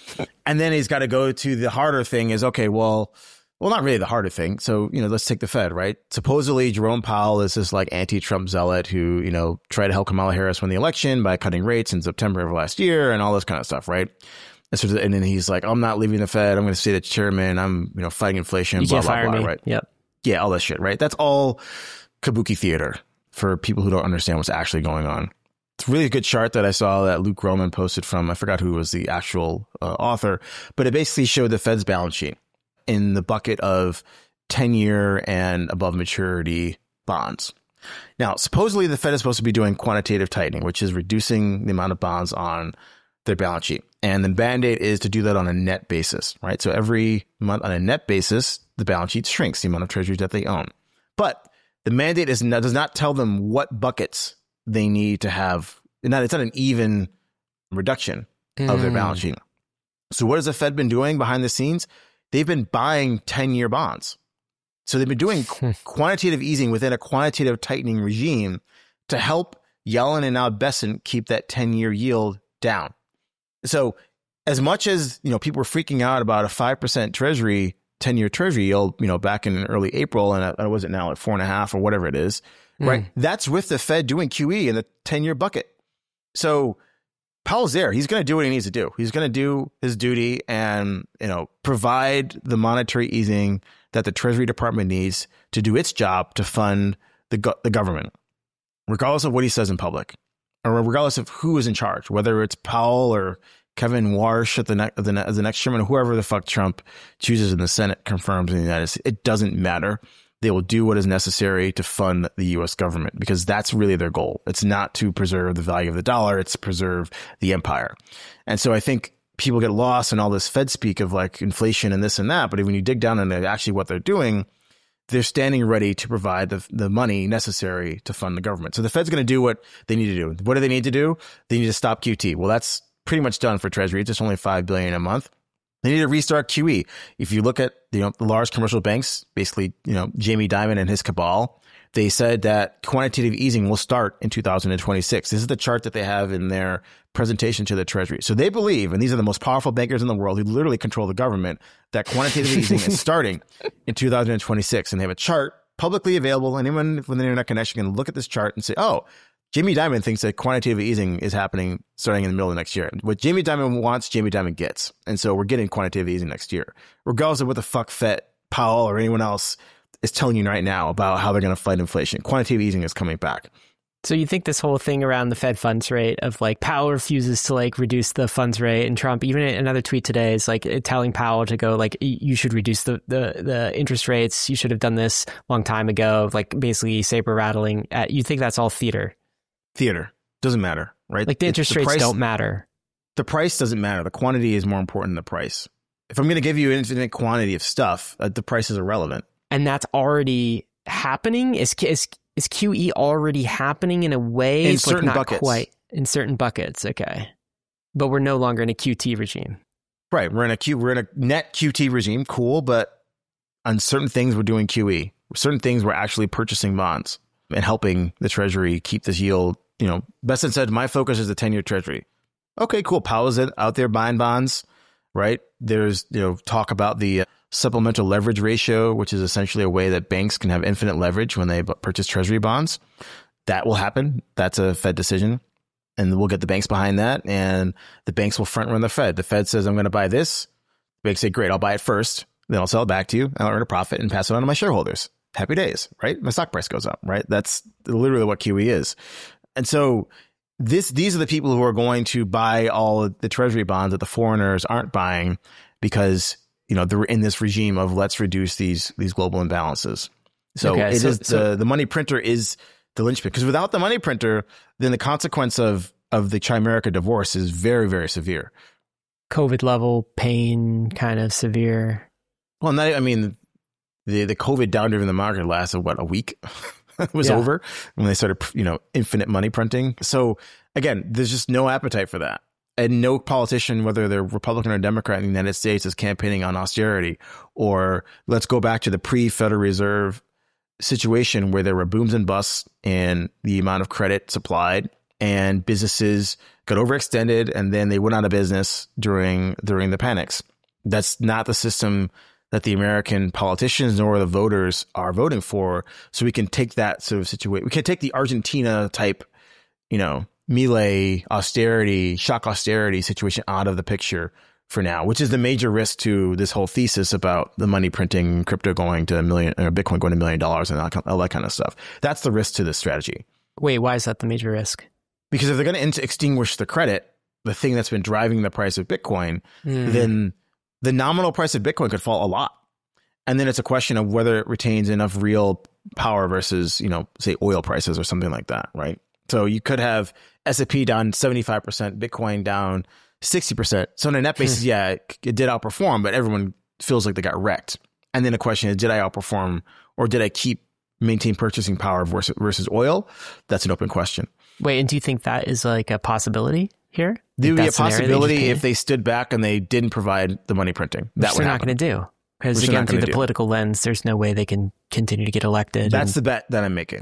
S1: and then he's got to go to the harder thing is, okay, well, well, not really the harder thing. So, you know, let's take the Fed, right? Supposedly Jerome Powell is this like anti-Trump zealot who, you know, tried to help Kamala Harris win the election by cutting rates in September of last year and all this kind of stuff, right? And, so, and then he's like, I'm not leaving the Fed. I'm going to stay the chairman. I'm, you know, fighting inflation,
S2: you
S1: blah,
S2: can't
S1: blah,
S2: fire
S1: blah,
S2: me.
S1: right?
S2: Yep.
S1: Yeah, all that shit, right? That's all kabuki theater for people who don't understand what's actually going on. It's a really good chart that I saw that Luke Roman posted from, I forgot who was the actual uh, author, but it basically showed the Fed's balance sheet in the bucket of ten year and above maturity bonds. Now, supposedly the Fed is supposed to be doing quantitative tightening, which is reducing the amount of bonds on their balance sheet. And the mandate is to do that on a net basis, right? So every month on a net basis, the balance sheet shrinks, the amount of treasuries that they own. But the mandate is not, does not tell them what buckets they need to have. Not, it's not an even reduction mm. of their balance sheet. So what has the Fed been doing behind the scenes? They've been buying ten year bonds. So they've been doing qu- quantitative easing within a quantitative tightening regime to help Yellen and now Bessent keep that ten year yield down. So as much as, you know, people were freaking out about a five percent treasury, ten year treasury yield, you know, back in early April, and I was it now at four and a half or whatever it is, mm. right? That's with the Fed doing Q E in the ten year bucket. So Powell's there. He's going to do what he needs to do. He's going to do his duty and, you know, provide the monetary easing that the Treasury Department needs to do its job to fund the go- the government, regardless of what he says in public, or regardless of who is in charge, whether it's Powell or Kevin Warsh at the, ne- the ne- as the next chairman, whoever the fuck Trump chooses in the Senate confirms in the United States. It doesn't matter. They will do what is necessary to fund the U S government, because that's really their goal. It's not to preserve the value of the dollar. It's to preserve the empire. And so I think people get lost in all this Fed speak of like inflation and this and that. But when you dig down into actually what they're doing, they're standing ready to provide the the money necessary to fund the government. So the Fed's going to do what they need to do. What do they need to do? They need to stop Q T. Well, that's pretty much done for Treasury. It's just only five billion dollars a month. They need to restart Q E. If you look at, you know, the large commercial banks, basically, you know, Jamie Dimon and his cabal, they said that quantitative easing will start in two thousand twenty-six. This is the chart that they have in their presentation to the Treasury. So they believe, and these are the most powerful bankers in the world who literally control the government, that quantitative easing is starting in two thousand twenty-six. And they have a chart publicly available. Anyone with an internet connection can look at this chart and say, oh, Jamie Dimon thinks that quantitative easing is happening starting in the middle of next year. What Jamie Dimon wants, Jamie Dimon gets. And so we're getting quantitative easing next year, regardless of what the fuck Fed, Powell, or anyone else is telling you right now about how they're going to fight inflation. Quantitative easing is coming back.
S2: So you think this whole thing around the Fed funds rate of like Powell refuses to like reduce the funds rate, and Trump, even another tweet today is like telling Powell to go like, you should reduce the, the, the interest rates. You should have done this a long time ago, like basically saber rattling. At, you think that's all theater?
S1: Theater. Doesn't matter, right?
S2: Like the interest the rates price, don't matter.
S1: The price doesn't matter. The quantity is more important than the price. If I'm going to give you an infinite quantity of stuff, uh, the price is irrelevant.
S2: And that's already happening? Is is is Q E already happening in a way?
S1: In
S2: it's
S1: certain
S2: like not
S1: buckets.
S2: Quite in certain buckets, okay. But we're no longer in a Q T regime.
S1: Right. We're in a Q we're in a net Q T regime, cool, but on certain things we're doing Q E. Certain things we're actually purchasing bonds and helping the Treasury keep this yield. You know, Besson said, my focus is the ten year Treasury. Okay, cool. Powell's out there buying bonds, right? There's, you know, talk about the supplemental leverage ratio, which is essentially a way that banks can have infinite leverage when they purchase Treasury bonds. That will happen. That's a Fed decision. And we'll get the banks behind that. And the banks will front run the Fed. The Fed says, I'm going to buy this. The banks say, great, I'll buy it first. Then I'll sell it back to you. I'll earn a profit and pass it on to my shareholders. Happy days, right? My stock price goes up, right? That's literally what Q E is. And so this, these are the people who are going to buy all of the Treasury bonds that the foreigners aren't buying because, you know, they're in this regime of let's reduce these these global imbalances. So
S2: okay,
S1: it
S2: so,
S1: is
S2: so,
S1: the the money printer is the linchpin, because without the money printer, then the consequence of of the Chimerica divorce is very, very severe.
S2: COVID level pain, kind of severe.
S1: Well, not, I mean, the the COVID downturn in the market lasted what, a week. It was yeah. over when they started, you know, infinite money printing. So again, there's just no appetite for that. And no politician, whether they're Republican or Democrat in the United States, is campaigning on austerity, or let's go back to the pre-Federal Reserve situation where there were booms and busts in the amount of credit supplied, and businesses got overextended and then they went out of business during during the panics. That's not the system that the American politicians nor the voters are voting for. So we can take that sort of situation. We can take the Argentina type, you know, Milei austerity, shock austerity situation out of the picture for now, which is the major risk to this whole thesis about the money printing, crypto going to a million, or Bitcoin going to a million dollars and all that kind of stuff. That's the risk to this strategy.
S2: Wait, why is that the major risk?
S1: Because if they're going to extinguish the credit, the thing that's been driving the price of Bitcoin, mm. then the nominal price of Bitcoin could fall a lot. And then it's a question of whether it retains enough real power versus, you know, say oil prices or something like that, right? So you could have S and P down seventy-five percent, Bitcoin down sixty percent. So on a net basis, yeah, it, it did outperform, but everyone feels like they got wrecked. And then the question is, did I outperform, or did I keep maintain purchasing power versus, versus oil? That's an open question.
S2: Wait, and do you think that is like a possibility here?
S1: There would be a possibility if they stood back and they didn't provide the money printing. That
S2: Which they're not going to do. Because again, through the do. political lens, there's no way they can continue to get elected.
S1: That's
S2: and,
S1: the bet that I'm making.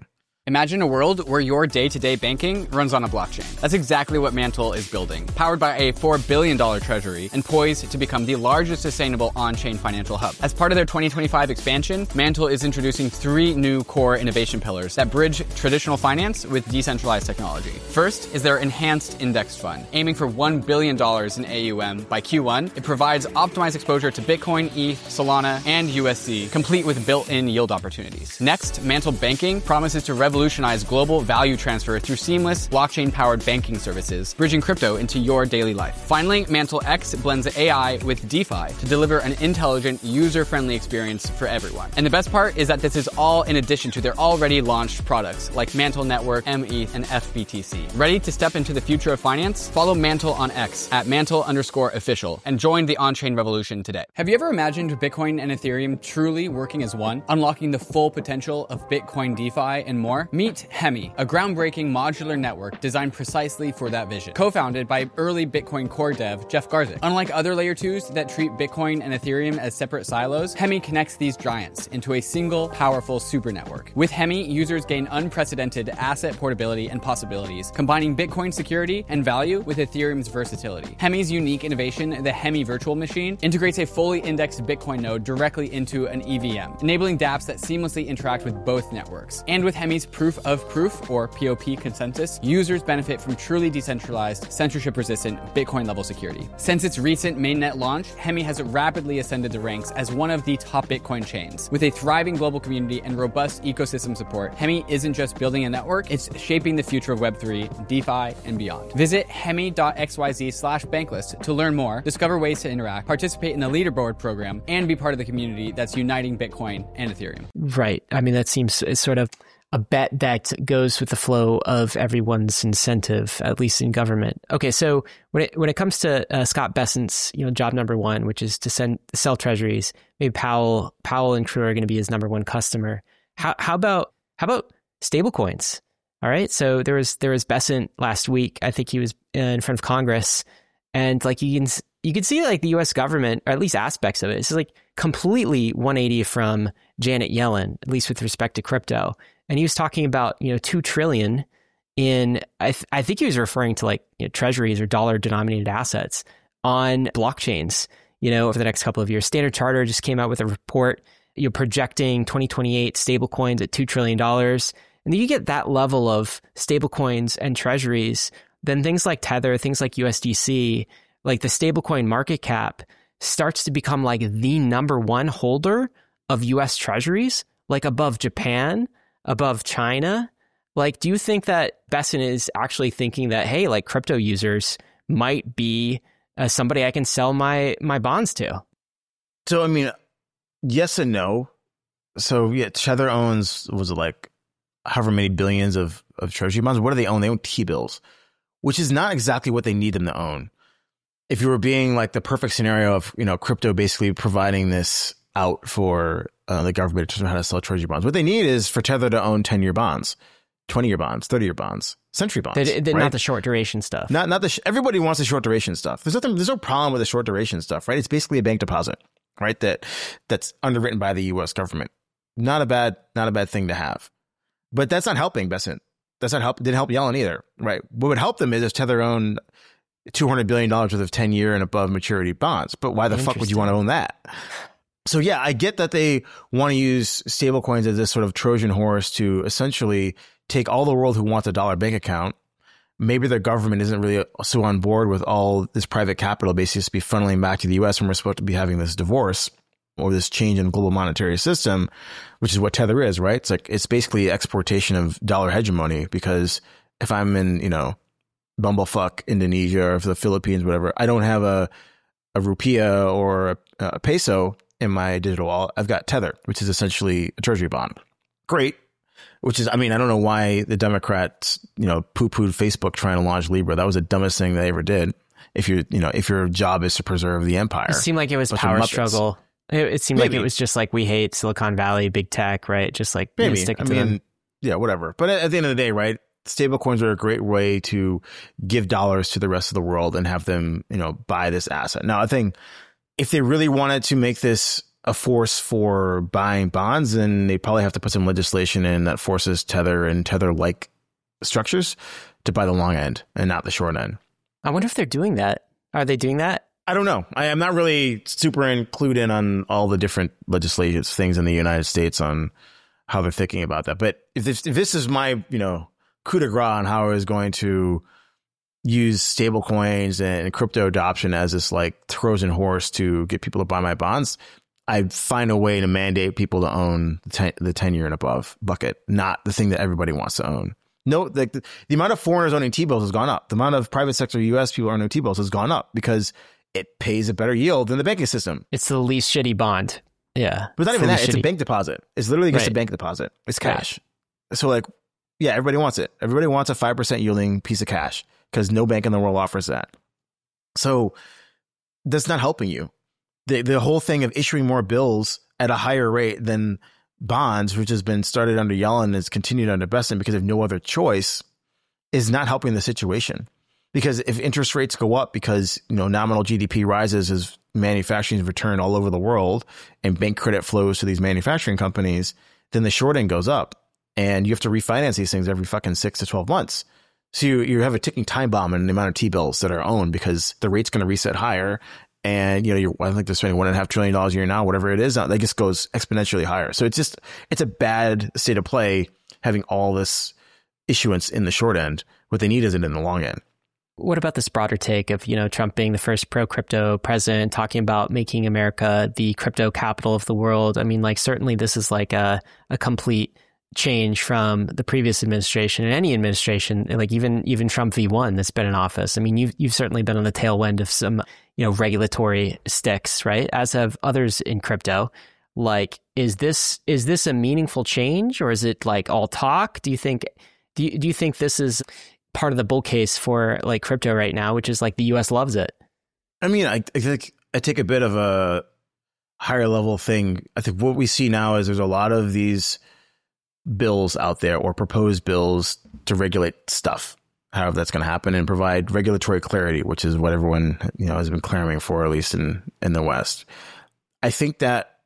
S3: Imagine a world where your day-to-day banking runs on a blockchain. That's exactly what Mantle is building, powered by a four billion dollars treasury and poised to become the largest sustainable on-chain financial hub. As part of their twenty twenty-five expansion, Mantle is introducing three new core innovation pillars that bridge traditional finance with decentralized technology. First is their enhanced index fund. Aiming for one billion dollars in A U M by Q one, it provides optimized exposure to Bitcoin, E T H, Solana, and U S D, complete with built-in yield opportunities. Next, Mantle Banking promises to revolutionize Revolutionize global value transfer through seamless blockchain-powered banking services, bridging crypto into your daily life. Finally, Mantle X blends A I with DeFi to deliver an intelligent, user-friendly experience for everyone. And the best part is that this is all in addition to their already launched products like Mantle Network, M E T H, and F B T C. Ready to step into the future of finance? Follow Mantle on X at Mantle underscore official and join the on-chain revolution today. Have you ever imagined Bitcoin and Ethereum truly working as one, unlocking the full potential of Bitcoin, DeFi, and more? Meet Hemi, a groundbreaking modular network designed precisely for that vision. Co-founded by early Bitcoin core dev Jeff Garzik. Unlike other layer twos that treat Bitcoin and Ethereum as separate silos, Hemi connects these giants into a single powerful super network. With Hemi, users gain unprecedented asset portability and possibilities, combining Bitcoin security and value with Ethereum's versatility. Hemi's unique innovation, the Hemi Virtual Machine, integrates a fully indexed Bitcoin node directly into an E V M, enabling dApps that seamlessly interact with both networks. And with Hemi's Proof of Proof, or P O P consensus, users benefit from truly decentralized, censorship-resistant Bitcoin-level security. Since its recent mainnet launch, Hemi has rapidly ascended the ranks as one of the top Bitcoin chains. With a thriving global community and robust ecosystem support, Hemi isn't just building a network, it's shaping the future of Web three, DeFi, and beyond. Visit hemi.xyz slash banklist to learn more, discover ways to interact, participate in the leaderboard program, and be part of the community that's uniting Bitcoin and Ethereum.
S2: Right. I mean, that seems sort of a bet that goes with the flow of everyone's incentive, at least in government. Okay, so when it when it comes to uh, Scott Bessent's, you know, job number one, which is to send sell treasuries, maybe Powell Powell and crew are going to be his number one customer. How how about how about stablecoins? All right, so there was there was Bessent last week. I think he was in front of Congress, and like you can you can see like the U S government, or at least aspects of it, it's like completely one eighty from Janet Yellen, at least with respect to crypto. And he was talking about, you know, two trillion in, I, th- I think he was referring to like, you know, treasuries or dollar denominated assets on blockchains, you know, over the next couple of years. Standard Chartered just came out with a report, you know, projecting twenty twenty-eight stablecoins at two trillion dollars. And then you get that level of stablecoins and treasuries, then things like Tether, things like U S D C, like the stablecoin market cap starts to become like the number one holder of U S treasuries, like above Japan, above China. Like, do you think that Bessent is actually thinking that, hey, like crypto users might be uh, somebody I can sell my my bonds to?
S1: So, I mean, yes and no. So, yeah, Tether owns, was it like however many billions of, of treasury bonds? What do they own? They own T-bills, which is not exactly what they need them to own. If you were being like the perfect scenario of, you know, crypto basically providing this out for uh, the government to know how to sell treasury bonds, what they need is for Tether to own ten-year bonds, twenty-year bonds, thirty-year bonds, century bonds.
S2: They, they,
S1: right?
S2: Not the short duration stuff.
S1: Not not the sh- everybody wants the short duration stuff. There's nothing. There's no problem with the short duration stuff, right? It's basically a bank deposit, right? That that's underwritten by the U S government. Not a bad not a bad thing to have, but that's not helping Bessent. That's not help. Didn't help Yellen either, right? What would help them is if Tether owned two hundred billion dollars worth of ten-year and above maturity bonds. But why the fuck would you want to own that? So, yeah, I get that they want to use stablecoins as this sort of Trojan horse to essentially take all the world who wants a dollar bank account. Maybe their government isn't really so on board with all this private capital basically to be funneling back to the U S when we're supposed to be having this divorce or this change in global monetary system, which is what Tether is, right? It's like, it's basically exportation of dollar hegemony, because if I'm in, you know, bumblefuck Indonesia or the Philippines, whatever, I don't have a, a rupiah or a, a peso in my digital wallet. I've got Tether, which is essentially a treasury bond. Great. Which is, I mean, I don't know why the Democrats, you know, poo-pooed Facebook trying to launch Libra. That was the dumbest thing they ever did. If you, you know, if your job is to preserve the empire.
S2: It seemed like it was power struggle. It, it seemed Maybe. like it was just like, we hate Silicon Valley, big tech, right? Just like,
S1: Maybe.
S2: You know, stick it
S1: I
S2: to
S1: mean,
S2: them.
S1: Yeah, whatever. But at, at the end of the day, right, stable coins are a great way to give dollars to the rest of the world and have them, you know, buy this asset. Now, I think if they really wanted to make this a force for buying bonds, then they probably have to put some legislation in that forces Tether and Tether-like structures to buy the long end and not the short end.
S2: I wonder if they're doing that. Are they doing that?
S1: I don't know. I am not really super included in on all the different legislative things in the United States on how they're thinking about that. But if this, if this is my, you know, coup de grace on how I was going to use stable coins and crypto adoption as this like Trojan horse to get people to buy my bonds, I'd find a way to mandate people to own the ten, the ten year and above bucket, not the thing that everybody wants to own. No, like the, the amount of foreigners owning T-bills has gone up. The amount of private sector U S people owning T-bills has gone up because it pays a better yield than the banking system.
S2: It's the least shitty bond. Yeah.
S1: But not
S2: it's
S1: even that. It's
S2: shitty.
S1: a bank deposit. It's literally just
S2: right.
S1: a bank deposit. It's cash.
S2: Right.
S1: So like, yeah, everybody wants it. Everybody wants a five percent yielding piece of cash because no bank in the world offers that. So that's not helping you. The, the whole thing of issuing more bills at a higher rate than bonds, which has been started under Yellen and has continued under Bessent because of no other choice, is not helping the situation. Because if interest rates go up because, you know, nominal G D P rises as manufacturing is returned all over the world and bank credit flows to these manufacturing companies, then the short end goes up and you have to refinance these things every fucking six to twelve months. So you, you have a ticking time bomb in the amount of T-bills that are owned because the rate's going to reset higher. And, you know, you're, I think they're spending one and a half trillion dollars a year now, whatever it is, that just goes exponentially higher. So it's just, it's a bad state of play having all this issuance in the short end. What they need is it in the long end.
S2: What about this broader take of, you know, Trump being the first pro-crypto president, talking about making America the crypto capital of the world? I mean, like, certainly this is like a, a complete change from the previous administration and any administration, like even even Trump V one that's been in office. I mean, you've, you've certainly been on the tailwind of some, you know, regulatory sticks, right? As have others in crypto. Like, is this is this a meaningful change, or is it like all talk? Do you think do you, do you think this is part of the bull case for like crypto right now, which is like the U S loves it?
S1: I mean, I, I think I take a bit of a higher level thing. I think what we see now is there's a lot of these bills out there or proposed bills to regulate stuff, however that's going to happen, and provide regulatory clarity, which is what everyone, you know, has been clamoring for, at least in, in the West. I think that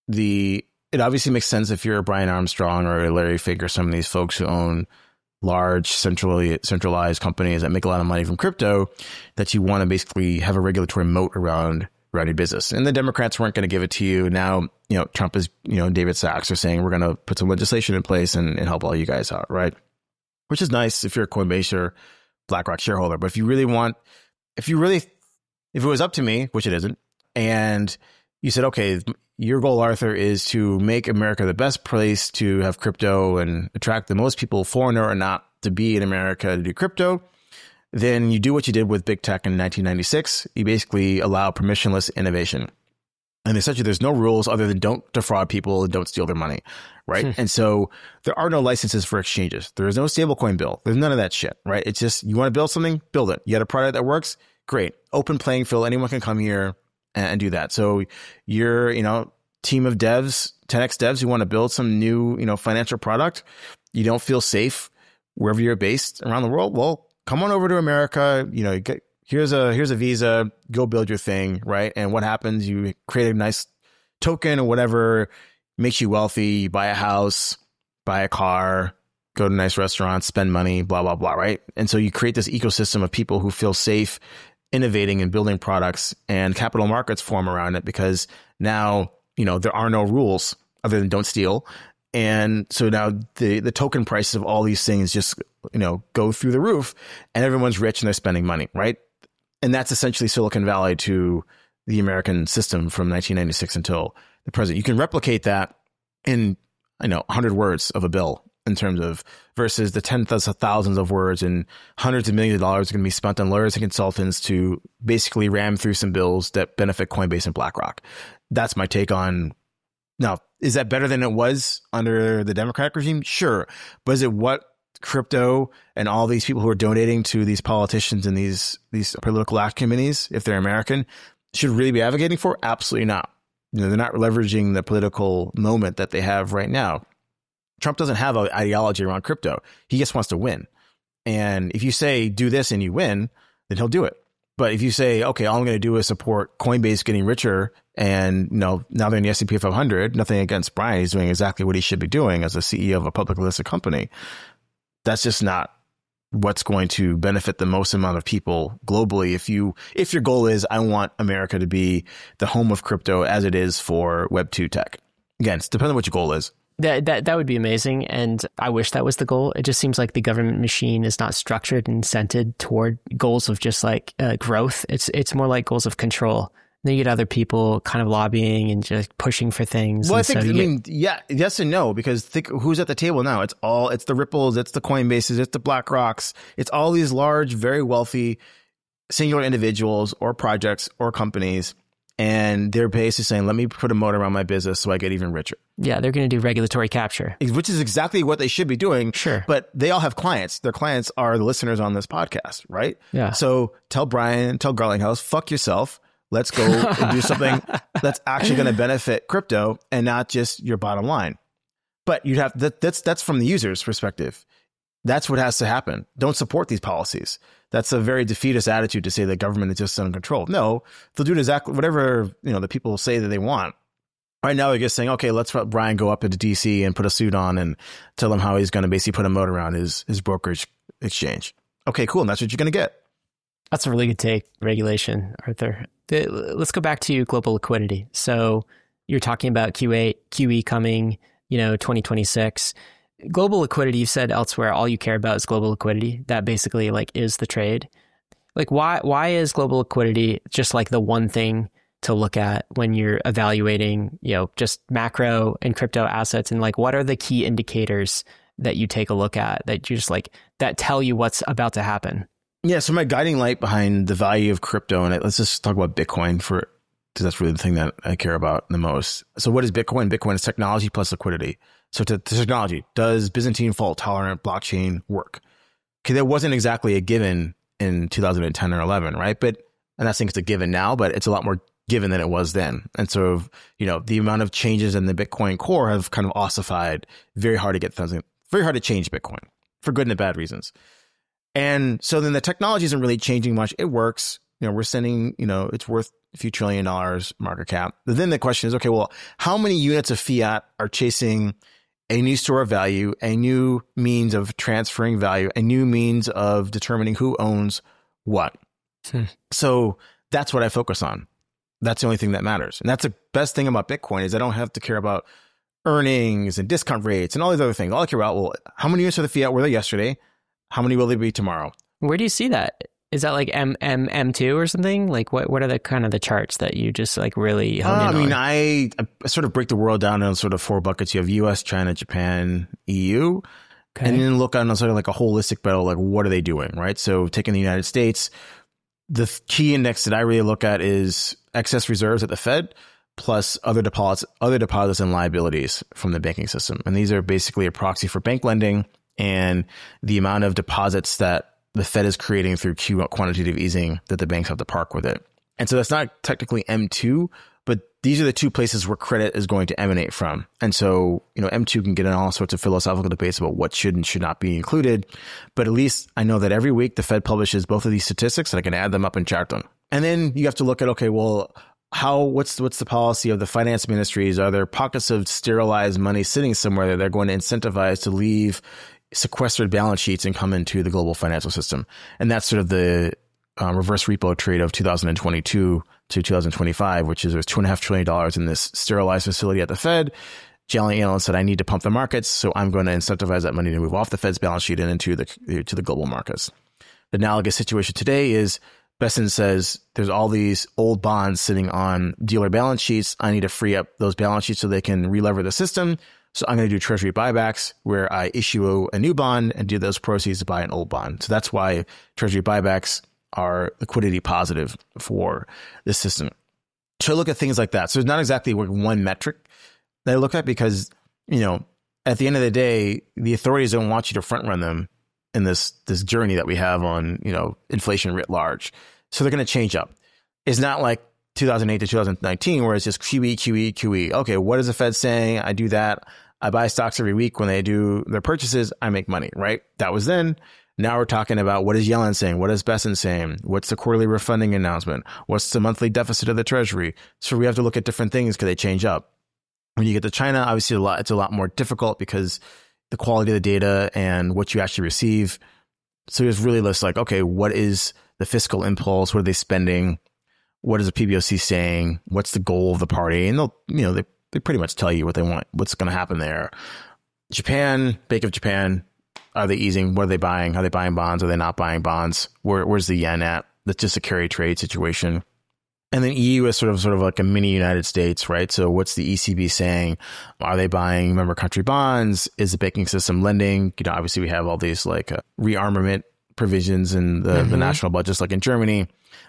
S1: the it obviously makes sense if you're a Brian Armstrong or a Larry Fink or some of these folks who own large centrally centralized companies that make a lot of money from crypto, that you want to basically have a regulatory moat around around your business. And the Democrats weren't going to give it to you. Now, you know, Trump is, you know, David Sachs are saying we're going to put some legislation in place and, and help all you guys out, right? Which is nice if you're a Coinbase or BlackRock shareholder. But if you really want, if you really, if it was up to me, which it isn't, and you said, okay, your goal, Arthur, is to make America the best place to have crypto and attract the most people, foreigner or not, to be in America to do crypto, then you do what you did with big tech in nineteen ninety-six. You basically allow permissionless innovation. And essentially there's no rules other than don't defraud people and don't steal their money, right? Hmm. And so there are no licenses for exchanges. There is no stablecoin bill. There's none of that shit, right? It's just, you want to build something, build it. You got a product that works? Great. Open playing field. Anyone can come here and do that. So you're, you know, team of devs, ten X devs who want to build some new, you know, financial product. You don't feel safe wherever you're based around the world. Well, come on over to America. You know, you get, here's a, here's a visa, go build your thing. Right. And what happens? You create a nice token or whatever, makes you wealthy. You buy a house, buy a car, go to nice restaurants, spend money, blah, blah, blah. Right. And so you create this ecosystem of people who feel safe innovating and building products, and capital markets form around it because now, you know, there are no rules other than don't steal. And so now the, the token prices of all these things just, you know, go through the roof and everyone's rich and they're spending money. Right. And that's essentially Silicon Valley to the American system from nineteen ninety-six until the present. You can replicate that in, I know, one hundred words of a bill in terms of versus the tens of thousands of words and hundreds of millions of dollars are going to be spent on lawyers and consultants to basically ram through some bills that benefit Coinbase and BlackRock. That's my take on. Now, is that better than it was under the Democratic regime? Sure. But is it what crypto and all these people who are donating to these politicians and these, these political act committees, if they're American, should really be advocating for? Absolutely not. You know, they're not leveraging the political moment that they have right now. Trump doesn't have an ideology around crypto. He just wants to win. And if you say, do this and you win, then he'll do it. But if you say, okay, all I'm going to do is support Coinbase getting richer, and you know, now they're in the S and P five hundred, nothing against Brian, he's doing exactly what he should be doing as a C E O of a publicly listed company. That's just not what's going to benefit the most amount of people globally. If you, if your goal is, I want America to be the home of crypto as it is for Web two tech. Again, it's depending on what your goal is.
S2: That, that that would be amazing. And I wish that was the goal. It just seems like the government machine is not structured and centered toward goals of just like uh, growth. It's, it's more like goals of control. Then you get other people kind of lobbying and just pushing for things.
S1: Well, I
S2: and
S1: think,
S2: so
S1: I
S2: get,
S1: mean, yeah, yes and no, because think who's at the table now. It's all, it's the Ripples, it's the Coinbases, it's the BlackRocks, it's all these large, very wealthy, singular individuals or projects or companies. And they're basically saying, let me put a moat around my business so I get even richer.
S2: Yeah, they're going to do regulatory capture.
S1: Which is exactly what they should be doing.
S2: Sure.
S1: But they all have clients. Their clients are the listeners on this podcast, right?
S2: Yeah.
S1: So tell Brian, tell Garlinghouse, fuck yourself. Let's go and do something that's actually going to benefit crypto and not just your bottom line. But you'd have that, that's that's from the user's perspective. That's what has to happen. Don't support these policies. That's a very defeatist attitude to say the government is just uncontrolled. No, they'll do exactly whatever, you know, the people say that they want. Right now, they're just saying, okay, let's let Brian go up into D C and put a suit on and tell him how he's going to basically put a moat around his his brokerage exchange. Okay, cool. And that's what you're going to get.
S2: That's a really good take, regulation, Arthur. The, let's go back to global liquidity. So you're talking about Q eight, Q E coming, you know, twenty twenty-six. Global liquidity, you've said elsewhere, all you care about is global liquidity. That basically like is the trade. Like why why is global liquidity just like the one thing to look at when you're evaluating, you know, just macro and crypto assets? And like what are the key indicators that you take a look at that you just like that tell you what's about to happen?
S1: Yeah, so my guiding light behind the value of crypto, and let's just talk about Bitcoin for, because that's really the thing that I care about the most. So what is Bitcoin? Bitcoin is technology plus liquidity. So to, to technology, does Byzantine fault tolerant blockchain work? Okay, that wasn't exactly a given in two thousand ten or eleven, right? But I'm not saying it's a given now, but it's a lot more given than it was then. And so, you know, the amount of changes in the Bitcoin core have kind of ossified. Very hard to get things, very hard to change Bitcoin for good and bad reasons. And so then the technology isn't really changing much. It works. You know, we're sending, you know, it's worth a few trillion dollars market cap. But then the question is, okay, well, how many units of fiat are chasing a new store of value, a new means of transferring value, a new means of determining who owns what? Hmm. So that's what I focus on. That's the only thing that matters. And that's the best thing about Bitcoin is I don't have to care about earnings and discount rates and all these other things. All I care about, well, how many units of the fiat were there yesterday? How many will there be tomorrow?
S2: Where do you see that? Is that like M M M two or something? Like what, what are the kind of the charts that you just like really hone
S1: uh,
S2: in
S1: I mean,
S2: on?
S1: I, I sort of break the world down in sort of four buckets. You have U S, China, Japan, E U, okay. And then look on sort of like a holistic battle, like what are they doing, right? So taking the United States, the key index that I really look at is excess reserves at the Fed plus other deposits, other deposits and liabilities from the banking system. And these are basically a proxy for bank lending and the amount of deposits that the Fed is creating through Q quantitative easing that the banks have to park with it. And so that's not technically M two, but these are the two places where credit is going to emanate from. And so, you know, M two can get in all sorts of philosophical debates about what should and should not be included. But at least I know that every week the Fed publishes both of these statistics and I can add them up and chart them. And then you have to look at, okay, well, how, what's, what's the policy of the finance ministries? Are there pockets of sterilized money sitting somewhere that they're going to incentivize to leave sequestered balance sheets and come into the global financial system? And that's sort of the uh, reverse repo trade of two thousand twenty-two to two thousand twenty-five, which is there's two and a half trillion dollars in this sterilized facility at the Fed. Jalen Allen said, I need to pump the markets, so I'm going to incentivize that money to move off the Fed's balance sheet and into the to the global markets. The analogous situation today is Besson says there's all these old bonds sitting on dealer balance sheets. I need to free up those balance sheets so they can relever the system. So I'm going to do treasury buybacks where I issue a new bond and do those proceeds to buy an old bond. So that's why treasury buybacks are liquidity positive for the system. So I look at things like that. So it's not exactly one metric that I look at because, you know, at the end of the day, the authorities don't want you to front run them in this, this journey that we have on, you know, inflation writ large. So they're going to change up. It's not like two thousand eight to two thousand nineteen, where it's just Q E, Q E, Q E. Okay, what is the Fed saying? I do that. I buy stocks every week. When they do their purchases, I make money, right? That was then. Now we're talking about what is Yellen saying? What is Bessent saying? What's the quarterly refunding announcement? What's the monthly deficit of the Treasury? So we have to look at different things because they change up. When you get to China, obviously a lot, it's a lot more difficult because the quality of the data and what you actually receive. So it's really just like, okay, what is the fiscal impulse? What are they spending? What is the P B O C saying? What's the goal of the party? And they'll, you know, they, they pretty much tell you what they want, what's going to happen there. Japan, Bank of Japan, are they easing? What are they buying? Are they buying bonds? Are they not buying bonds? Where, where's the yen at? That's just a carry trade situation. And then E U is sort of sort of like a mini United States, right? So what's the E C B saying? Are they buying member country bonds? Is the banking system lending? You know, obviously we have all these like uh, rearmament provisions in the, mm-hmm. the national budgets, like in Germany.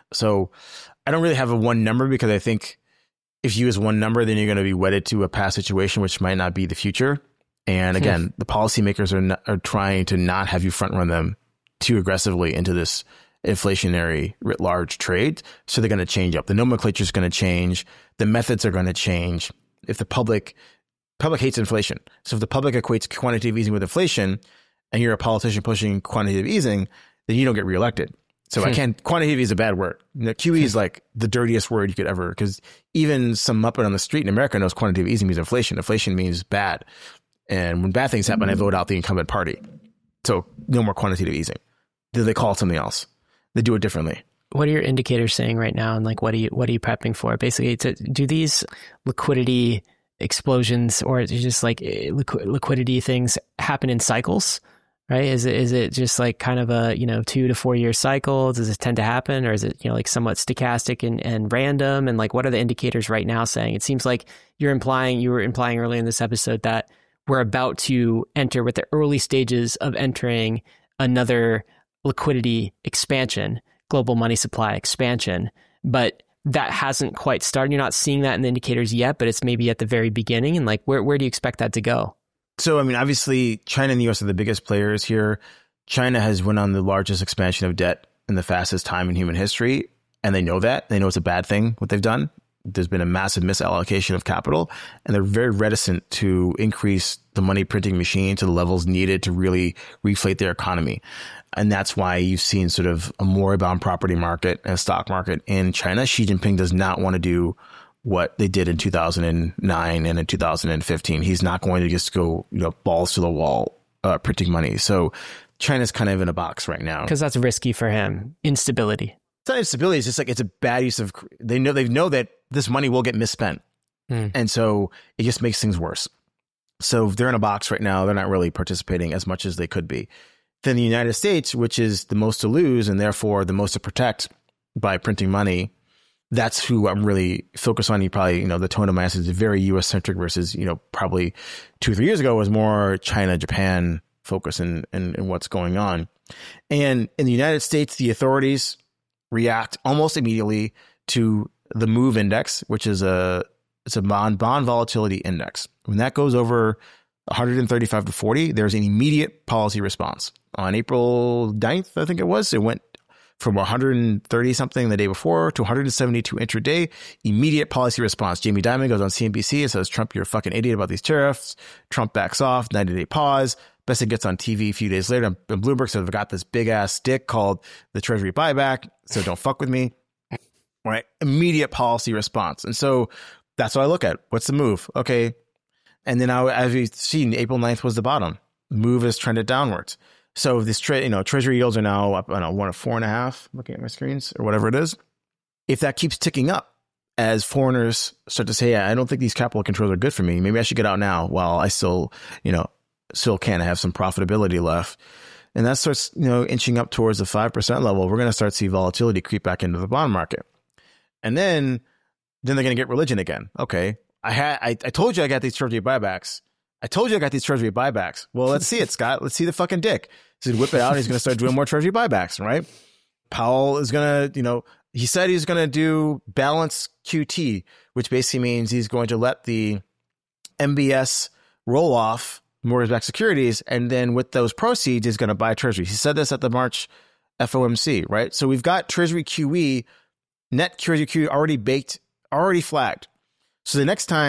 S1: So I don't really have a one number because I think if you use one number, then you're going to be wedded to a past situation, which might not be the future. And again, the policymakers are not, are trying to not have you front run them too aggressively into this inflationary writ large trade. So they're going to change up. The nomenclature is going to change. The methods are going to change. If the public, public hates inflation. So if the public equates quantitative easing with inflation and you're a politician pushing quantitative easing, then you don't get reelected. So I can't, quantitative is a bad word. You know, Q E is like the dirtiest word you could ever, because even some muppet on the street in America knows quantitative easing means inflation. Inflation means bad. And when bad things happen, mm-hmm. I vote out the incumbent party. So no more quantitative easing. Do they call it something else? They do it differently.
S2: What are your indicators saying right now? And like, what are you, what are you prepping for? Basically, to, do these liquidity explosions or just like liqu- liquidity things happen in cycles? Right? Is it, is it just like kind of a, you know, two to four year cycle? Does it tend to happen? Or is it, you know, like somewhat stochastic and, and random? And like, what are the indicators right now saying? It seems like you're implying, you were implying earlier in this episode that we're about to enter with the early stages of entering another liquidity expansion, global money supply expansion, but that hasn't quite started. You're not seeing that in the indicators yet, but it's maybe at the very beginning. And like, where, where do you expect that to go?
S1: So, I mean, obviously, China and the U S are the biggest players here. China has went on the largest expansion of debt in the fastest time in human history, and they know that. They know it's a bad thing, what they've done. There's been a massive misallocation of capital, and they're very reticent to increase the money printing machine to the levels needed to really reflate their economy. And that's why you've seen sort of a moribund property market and stock market in China. Xi Jinping does not want to do what they did in two thousand nine and in two thousand fifteen. He's not going to just go, you know, balls to the wall, uh, printing money. So China's kind of in a box right now.
S2: Because that's risky for him. Instability.
S1: It's not instability. It's just like, it's a bad use of, they know, they know that this money will get misspent. Mm. And so it just makes things worse. So they're in a box right now. They're not really participating as much as they could be. Then the United States, which is the most to lose and therefore the most to protect by printing money, that's who I'm really focused on. You probably, you know, the tone of my message is very U S centric versus, you know, probably two or three years ago was more China, Japan focus in, in, in what's going on. And in the United States, the authorities react almost immediately to the MOVE index, which is a, it's a bond, bond volatility index. When that goes over one thirty-five to forty, there's an immediate policy response. On April ninth, I think it was, it went from one thirty something the day before to one seventy-two intraday. Immediate policy response. Jamie Dimon goes on C N B C and says, Trump, you're a fucking idiot about these tariffs. Trump backs off, ninety day pause. Bessent gets on T V a few days later, and Bloomberg says, I've got this big ass stick called the Treasury buyback, so don't fuck with me. Right? Immediate policy response. And so that's what I look at. What's the move? Okay. And then now, as we've seen, April ninth was the bottom. Move has trended downwards. So this trade, you know, Treasury yields are now up, I don't know, one or four and a half, looking at my screens or whatever it is. If that keeps ticking up as foreigners start to say, yeah, I don't think these capital controls are good for me. Maybe I should get out now while I still, you know, still can have some profitability left. And that starts, you know, inching up towards the five percent level. We're going to start to see volatility creep back into the bond market. And then, then they're going to get religion again. Okay. I had, I, I told you I got these Treasury buybacks. I told you I got these Treasury buybacks. Well, let's see it, Scott. Let's see the fucking dick. So he'd whip it out and he's going to start doing more Treasury buybacks, right? Powell is going to, you know, he said he's going to do balance Q T, which basically means he's going to let the M B S roll off mortgage-backed securities, and then with those proceeds, he's going to buy Treasury. He said this at the March F O M C, right? So we've got Treasury Q E, net Treasury Q E already baked, already flagged. So the next time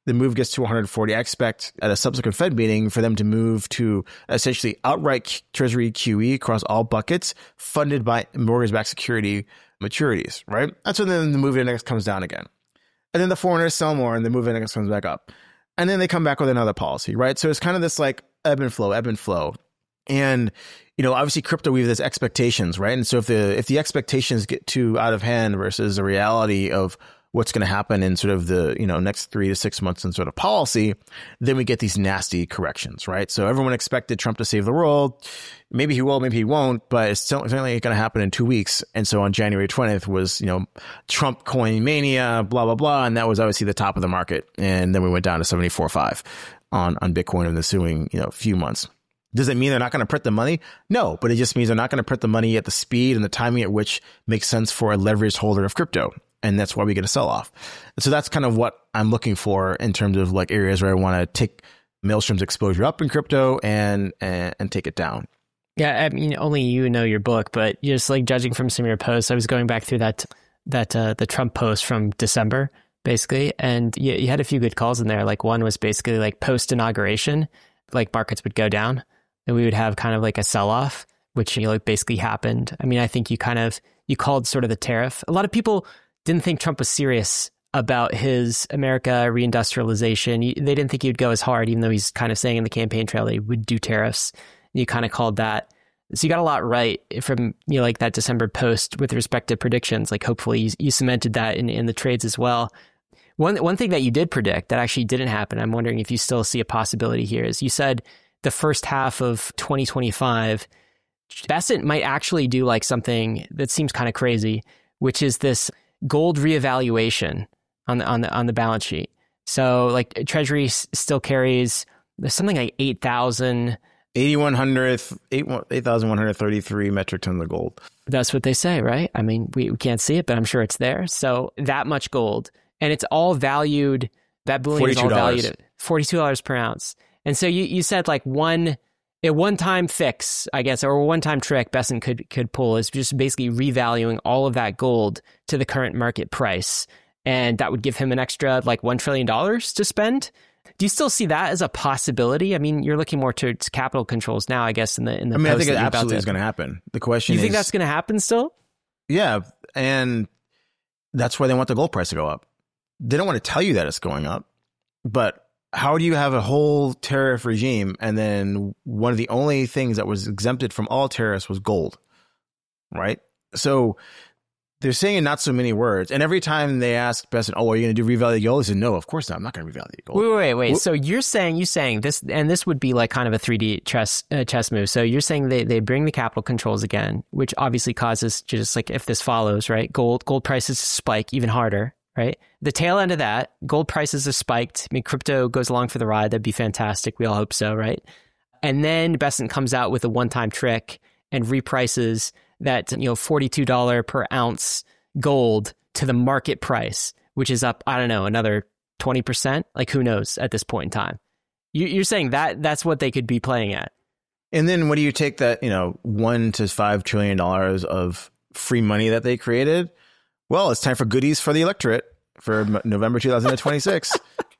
S1: the move gets to one hundred forty. I expect at a subsequent Fed meeting for them to move to essentially outright Treasury Q E across all buckets funded by mortgage-backed security maturities, right? That's when then the move index comes down again. And then the foreigners sell more and the move index comes back up. And then they come back with another policy, right? So it's kind of this like ebb and flow, ebb and flow. And, you know, obviously crypto, we have this expectations, right? And so if the if the expectations get too out of hand versus the reality of what's going to happen in sort of the, you know, next three to six months in sort of policy, then we get these nasty corrections, right? So everyone expected Trump to save the world. Maybe he will, maybe he won't, but it's still certainly going to happen in two weeks. And so on January twentieth was, you know, Trump coin mania, blah, blah, blah. And that was obviously the top of the market. And then we went down to seventy-four point five on, on Bitcoin in the ensuing, you know, few months. Does it mean they're not going to print the money? No, but it just means they're not going to print the money at the speed and the timing at which makes sense for a leveraged holder of crypto. And that's why we get a sell off. So that's kind of what I'm looking for in terms of like areas where I want to take Maelstrom's exposure up in crypto and, and, and take it down.
S2: Yeah, I mean, only you know your book, but just like judging from some of your posts, I was going back through that, that uh, the Trump post from December, basically, and you, you had a few good calls in there. Like one was basically like post-inauguration, like markets would go down, and we would have kind of like a sell-off, which, you know, like basically happened. I mean, I think you kind of, you called sort of the tariff. A lot of people didn't think Trump was serious about his America reindustrialization. They didn't think he would go as hard, even though he's kind of saying in the campaign trail that he would do tariffs. You kind of called that. So you got a lot right from, you know, like that December post with respect to predictions. Like hopefully you, you cemented that in, in the trades as well. One one thing that you did predict that actually didn't happen, I'm wondering if you still see a possibility here, is you said the first half of twenty twenty-five, Bessent might actually do like something that seems kind of crazy, which is this gold reevaluation on the on the on the balance sheet. So like Treasury s- still carries something like eight thousand
S1: eighty-one hundred, eight thousand one hundred thirty-three metric tons of gold.
S2: That's what they say, right? I mean, we, we can't see it, but I'm sure it's there. So that much gold. And it's all valued, that bullion is all valued at forty-two dollars per ounce. And so you, you said like one, a one-time fix, I guess, or a one-time trick Bessent could could pull is just basically revaluing all of that gold to the current market price. And that would give him an extra like one trillion dollars to spend. Do you still see that as a possibility? I mean, you're looking more towards capital controls now, I guess, in the in the
S1: I mean, I
S2: post
S1: think it
S2: that you're
S1: absolutely
S2: about to-
S1: is going to happen. The question
S2: You
S1: is...
S2: think that's going to happen still?
S1: Yeah, and that's why they want the gold price to go up. They don't want to tell you that it's going up, but how do you have a whole tariff regime and then one of the only things that was exempted from all tariffs was gold, right? So they're saying in not so many words. And every time they ask Bessent, oh, are you going to do revalue gold? He said, no, of course not. I'm not going to revalue gold.
S2: Wait, wait, wait.
S1: Well,
S2: so you're saying, you saying this, and this would be like kind of a three D chess uh, chess move. So you're saying they, they bring the capital controls again, which obviously causes just like if this follows, right? Gold gold prices spike even harder, right? The tail end of that, gold prices have spiked. I mean, crypto goes along for the ride. That'd be fantastic. We all hope so, right? And then Bessent comes out with a one-time trick and reprices that, you know, forty-two dollars per ounce gold to the market price, which is up, I don't know, another twenty percent. Like, who knows at this point in time? You, you're saying that that's what they could be playing at.
S1: And then what do you take that, you know, one to five trillion dollars of free money that they created? Well, it's time for goodies for the electorate for November two thousand twenty-six.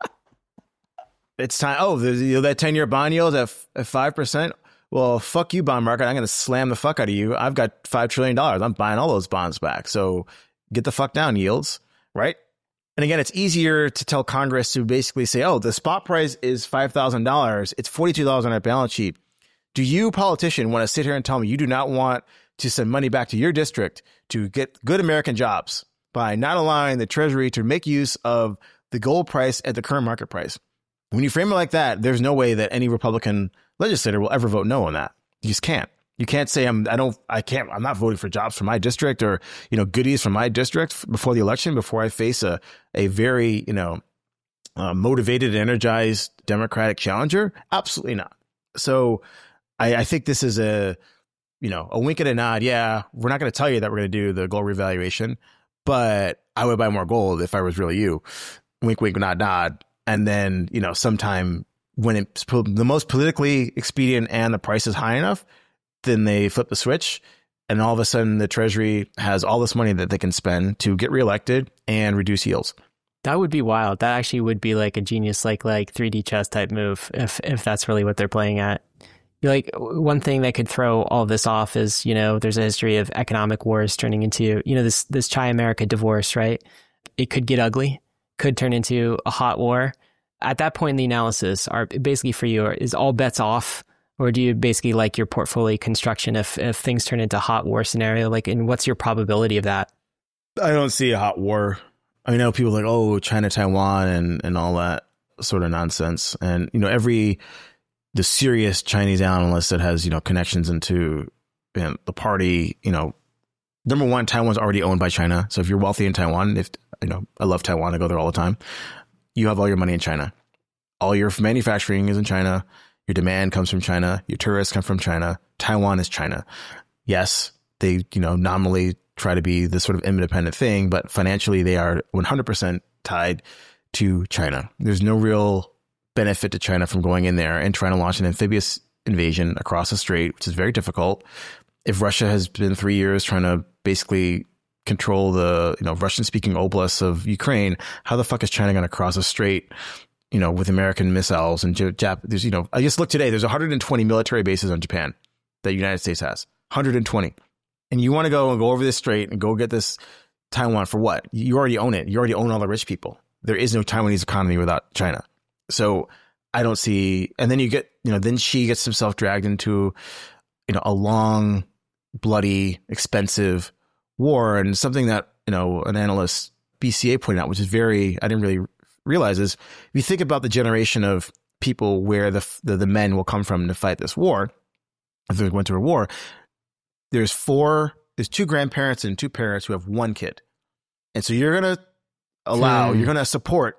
S1: It's time. Oh, the, you know, that ten-year bond yield at, at five percent. Well, fuck you, bond market. I'm going to slam the fuck out of you. I've got five trillion dollars. I'm buying all those bonds back. So get the fuck down, yields, right? And again, it's easier to tell Congress to basically say, oh, the spot price is five thousand dollars. It's forty-two dollars on our balance sheet. Do you, politician, want to sit here and tell me you do not want to send money back to your district to get good American jobs by not allowing the Treasury to make use of the gold price at the current market price? When you frame it like that, there's no way that any Republican legislator will ever vote no on that. You just can't. You can't say I'm. I don't. I can't. I'm not voting for jobs for my district or, you know, goodies from my district before the election. Before I face a a very, you know, uh, motivated, energized Democratic challenger. Absolutely not. So I, I think this is a, you know, a wink and a nod. Yeah, we're not going to tell you that we're going to do the gold revaluation, but I would buy more gold if I was really you. Wink, wink, nod, nod. And then, you know, sometime when it's the most politically expedient and the price is high enough, then they flip the switch. And all of a sudden, the Treasury has all this money that they can spend to get reelected and reduce yields.
S2: That would be wild. That actually would be like a genius, like like three D chess type move, if if that's really what they're playing at. Like one thing that could throw all this off is, you know, there's a history of economic wars turning into, you know, this this China-America divorce, right? It could get ugly, could turn into a hot war. At that point in the analysis, are basically for you, is all bets off, or do you basically like your portfolio construction if if things turn into a hot war scenario? Like, and what's your probability of that?
S1: I don't see a hot war. I know people like, oh, China, Taiwan, and, and all that sort of nonsense. And, you know, every, the serious Chinese analyst that has, you know, connections into you know, the party, you know, number one, Taiwan's already owned by China. So if you're wealthy in Taiwan, if, you know, I love Taiwan, I go there all the time. You have all your money in China. All your manufacturing is in China. Your demand comes from China. Your tourists come from China. Taiwan is China. Yes, they, you know, nominally try to be this sort of independent thing, but financially they are one hundred percent tied to China. There's no real benefit to China from going in there and trying to launch an amphibious invasion across the strait, which is very difficult. If Russia has been three years trying to basically control the, you know, Russian-speaking oblasts of Ukraine, how the fuck is China going to cross a strait, you know, with American missiles and Jap? There's, you know, I just looked today. There's one hundred twenty military bases on Japan that the United States has. one hundred twenty. And you want to go and go over this strait and go get this Taiwan for what? You already own it. You already own all the rich people. There is no Taiwanese economy without China. So I don't see. And then you get, you know, then Xi gets himself dragged into, you know, a long, bloody, expensive war. And something that, you know, an analyst, B C A, pointed out, which is very, I didn't really realize, is if you think about the generation of people where the the, the men will come from to fight this war, if they went to a war, there's four, there's two grandparents and two parents who have one kid. And so you're going to allow, hmm. you're going to support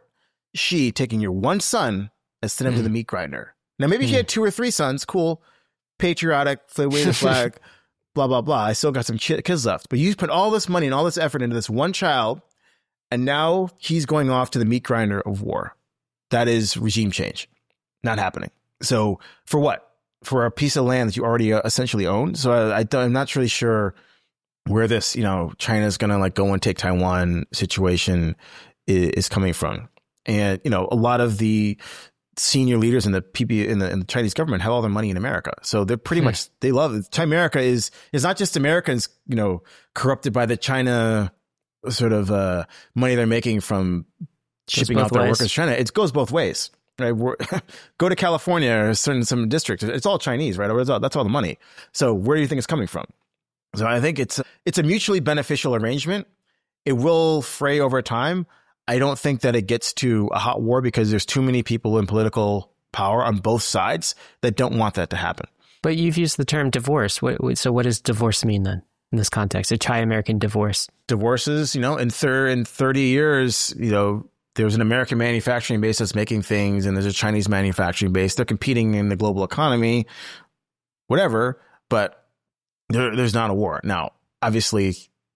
S1: Xi taking your one son and send him hmm. to the meat grinder. Now, maybe hmm. if you had two or three sons, cool, patriotic, wave the flag, blah, blah, blah. I still got some kids left. But you put all this money and all this effort into this one child, and now he's going off to the meat grinder of war. That is regime change. Not happening. So for what? For a piece of land that you already uh, essentially own. So I, I I'm not really sure where this, you know, China's going to like go and take Taiwan situation is, is coming from. And, you know, a lot of the senior leaders in the P P in the, in the Chinese government have all their money in America. So they're pretty hmm. much, they love it. America is, is not just Americans, you know, corrupted by the China sort of uh, money they're making from shipping out their workers to China. It goes both ways. Right, We're, go to California or certain some districts. It's all Chinese, right? All, that's all the money. So where do you think it's coming from? So I think it's it's a mutually beneficial arrangement. It will fray over time. I don't think that it gets to a hot war because there's too many people in political power on both sides that don't want that to happen.
S2: But you've used the term divorce. What, so what does divorce mean then in this context? A China-American divorce.
S1: Divorces, you know, in, thir- in thirty years, you know, there's an American manufacturing base that's making things, and there's a Chinese manufacturing base. They're competing in the global economy, whatever, but there, there's not a war. Now, obviously,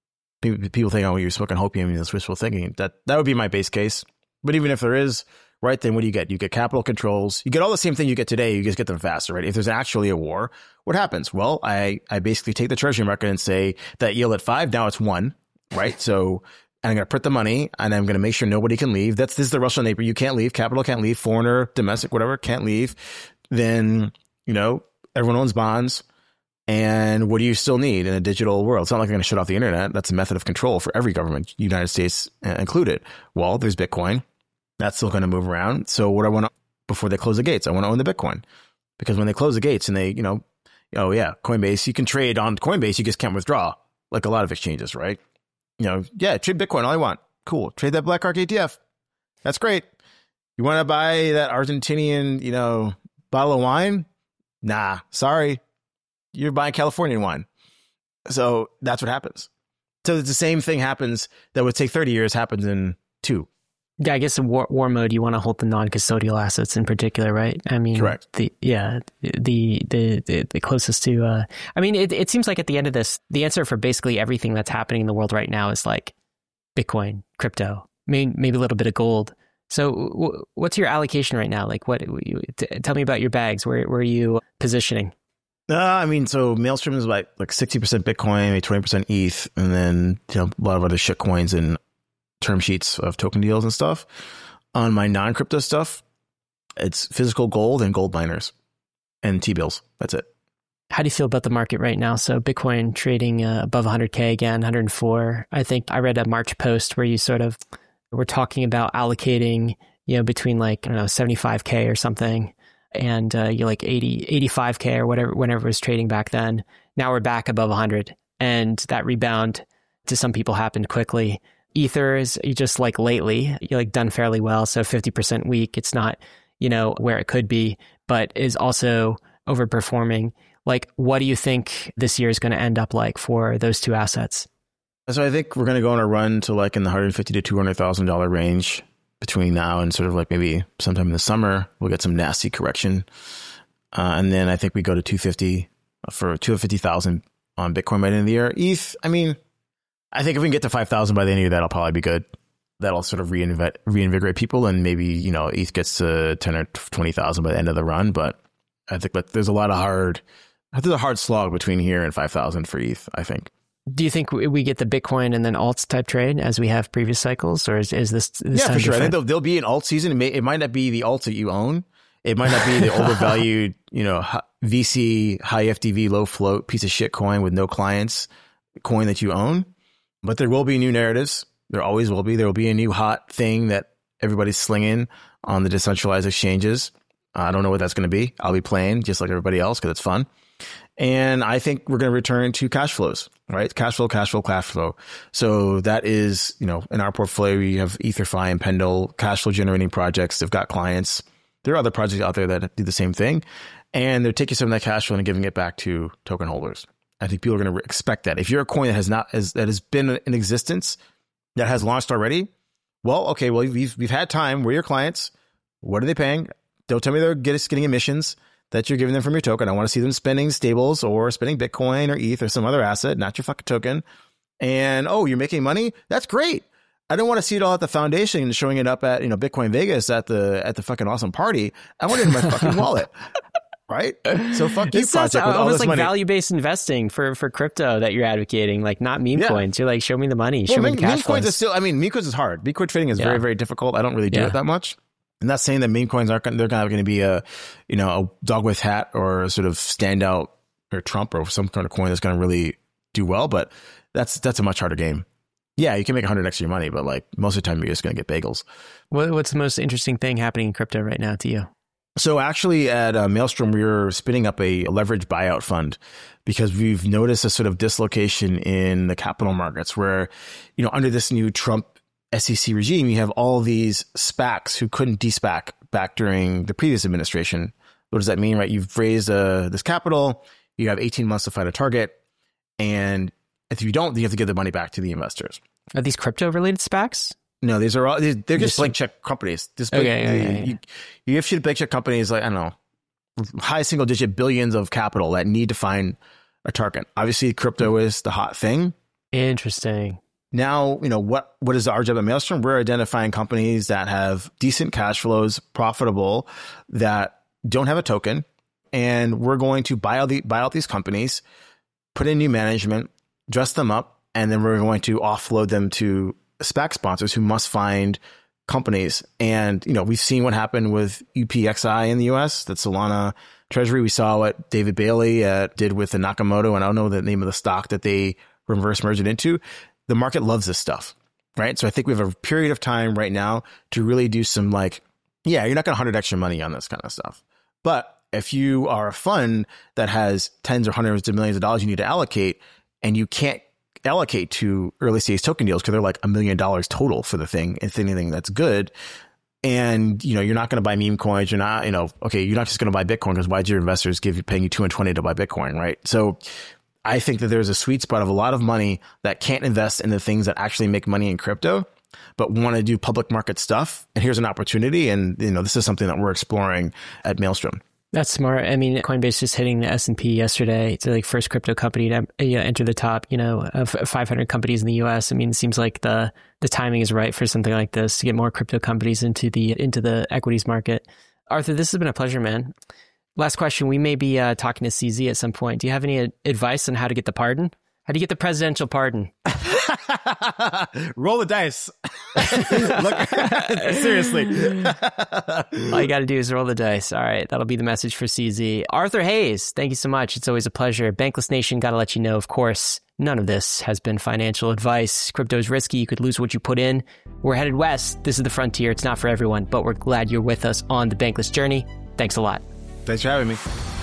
S1: people think, oh, you're smoking opium, that's wishful thinking. That that would be my base case. But even if there is, right, then what do you get? You get capital controls. You get all the same thing you get today. You just get them faster, right? If there's actually a war, what happens? Well, I, I basically take the treasury market and say that yield at five, now it's one, right? So... and I'm going to print the money, and I'm going to make sure nobody can leave. That's this is the Russian neighbor. You can't leave. Capital can't leave. Foreigner, domestic, whatever, can't leave. Then, you know, everyone owns bonds. And what do you still need in a digital world? It's not like they're going to shut off the internet. That's a method of control for every government, United States included. Well, there's Bitcoin. That's still going to move around. So what I want to, before they close the gates, I want to own the Bitcoin. Because when they close the gates and they, you know, oh yeah, Coinbase, you can trade on Coinbase. You just can't withdraw like a lot of exchanges, right? You know, yeah, trade Bitcoin all I want. Cool. Trade that BlackRock E T F. That's great. You want to buy that Argentinian, you know, bottle of wine? Nah, sorry. You're buying Californian wine. So that's what happens. So it's the same thing happens that would take thirty years happens in two.
S2: Yeah, I guess in war, war mode, you want to hold the non-custodial assets in particular, right? I mean,
S1: correct.
S2: The, yeah, the, the, the, the closest to, uh, I mean, it, it seems like at the end of this, the answer for basically everything that's happening in the world right now is like Bitcoin, crypto, maybe, maybe a little bit of gold. So w- what's your allocation right now? Like what, t- tell me about your bags. Where, where are you positioning?
S1: Uh, I mean, so Maelstrom is like, like sixty percent Bitcoin, maybe twenty percent E T H, and then, you know, a lot of other shit coins and term sheets of token deals and stuff. On my non-crypto stuff, it's physical gold and gold miners and T-bills. That's it.
S2: How do you feel about the market right now? So Bitcoin trading uh, above one hundred K again, one hundred four. I think I read a March post where you sort of were talking about allocating, you know, between like, I don't know, seventy-five K or something and uh, you like eighty, eighty-five K or whatever, whenever it was trading back then. Now we're back above one hundred, and that rebound to some people happened quickly. Ether is just like lately, you're like done fairly well. So fifty percent weak. It's not, you know, where it could be, but is also overperforming. Like, what do you think this year is going to end up like for those two assets?
S1: So I think we're going to go on a run to like in the one hundred fifty to two hundred thousand dollars range between now and sort of like maybe sometime in the summer. We'll get some nasty correction. Uh, and then I think we go to two hundred fifty for two hundred fifty thousand on Bitcoin by the end of the year. E T H, I mean, I think if we can get to five thousand by the end of the year, that'll probably be good. That'll sort of reinvent, reinvigorate people. And maybe, you know, E T H gets to ten or twenty thousand by the end of the run. But I think that there's a lot of hard, there's a hard slog between here and five thousand for E T H, I think.
S2: Do you think we get the Bitcoin and then alts type trade as we have previous cycles, or is, is this, this
S1: yeah,
S2: time
S1: for sure.
S2: different?
S1: I think there'll, there'll be an alt season. It, may, it might not be the alts that you own. It might not be the overvalued, you know, V C, high F T V, low float piece of shit coin with no clients coin that you own. But there will be new narratives. There always will be. There will be a new hot thing that everybody's slinging on the decentralized exchanges. I don't know what that's going to be. I'll be playing just like everybody else because it's fun. And I think we're going to return to cash flows, right? Cash flow, cash flow, cash flow. So that is, you know, in our portfolio, we have EtherFi and Pendle, cash flow generating projects. They've got clients. There are other projects out there that do the same thing. And they're taking some of that cash flow and giving it back to token holders. I think people are going to expect that. If you're a coin that has not, has, that has been in existence, that has launched already, well, okay, well, we've, we've had time. We're your clients. What are they paying? Don't tell me they're getting emissions that you're giving them from your token. I want to see them spending stables or spending Bitcoin or E T H or some other asset, not your fucking token. And, oh, you're making money? That's great. I don't want to see it all at the foundation and showing it up at, you know, Bitcoin Vegas at the, at the fucking awesome party. I want it in my fucking wallet. Right? So fuck you,
S2: This
S1: project,
S2: sounds
S1: with all
S2: almost
S1: this
S2: like
S1: money.
S2: value-based investing for, for crypto that you're advocating, like not meme
S1: Yeah.
S2: coins. You're like, show me the money,
S1: Well,
S2: show me
S1: meme,
S2: the cash
S1: meme coins
S2: flows.
S1: is still, I mean, meme coins is hard. Bitcoin trading is
S2: Yeah.
S1: very, very difficult. I don't really do
S2: Yeah.
S1: it that much. I'm not saying that meme coins aren't, they're kind of going to be a, you know, a dog with hat or a sort of standout or Trump or some kind of coin that's going to really do well, but that's, that's a much harder game. Yeah, you can make a hundred extra money, but like most of the time you're just going to get bagels.
S2: What, what's the most interesting thing happening in crypto right now to you?
S1: So actually at uh, Maelstrom, we were spinning up a leverage buyout fund because we've noticed a sort of dislocation in the capital markets where, you know, under this new Trump S E C regime, you have all these SPACs who couldn't de-SPAC back during the previous administration. What does that mean, right? You've raised uh, this capital, you have eighteen months to find a target, and if you don't, then you have to give the money back to the investors.
S2: Are these crypto-related SPACs?
S1: No, these are all, they're just,
S2: Just-
S1: blank check companies. Just
S2: Okay,
S1: blank,
S2: okay, okay.
S1: you, you give shit blank check companies like, I don't know, high single digit billions of capital that need to find a target. Obviously, crypto is the hot thing.
S2: Interesting.
S1: Now, you know, what, what is our job at Maelstrom? We're identifying companies that have decent cash flows, profitable, that don't have a token. And we're going to buy out, the, buy out these companies, put in new management, dress them up, and then we're going to offload them to SPAC sponsors who must find companies. And, you know, we've seen what happened with U P X I in the U S, that Solana Treasury. We saw what David Bailey uh, did with the Nakamoto, and I don't know the name of the stock that they reverse merged it into. The market loves this stuff, right? So I think we have a period of time right now to really do some like, yeah, you're not going to hundred extra money on this kind of stuff. But if you are a fund that has tens or hundreds of millions of dollars you need to allocate, and you can't allocate to early stage token deals because they're like a million dollars total for the thing, if anything that's good. And, you know, you're not going to buy meme coins. You're not, you know, okay, you're not just going to buy Bitcoin because why'd your investors give you paying you two and twenty to buy Bitcoin, right? So I think that there's a sweet spot of a lot of money that can't invest in the things that actually make money in crypto, but want to do public market stuff. And here's an opportunity. And, you know, this is something that we're exploring at Maelstrom.
S2: That's smart. I mean, Coinbase just hitting the S and P yesterday. It's like first crypto company to uh, enter the top, you know, of five hundred companies in the U S. I mean, it seems like the the timing is right for something like this to get more crypto companies into the into the equities market. Arthur, this has been a pleasure, man. Last question. We may be uh, talking to C Z at some point. Do you have any advice on how to get the pardon? How do you get the presidential pardon?
S1: Roll the dice. Look, seriously.
S2: All you got to do is roll the dice. All right, that'll be the message for C Z. Arthur Hayes, thank you so much. It's always a pleasure. Bankless Nation, got to let you know, of course, none of this has been financial advice. Crypto is risky. You could lose what you put in. We're headed west. This is the frontier. It's not for everyone, but we're glad you're with us on the Bankless journey. Thanks a lot.
S1: Thanks for having me.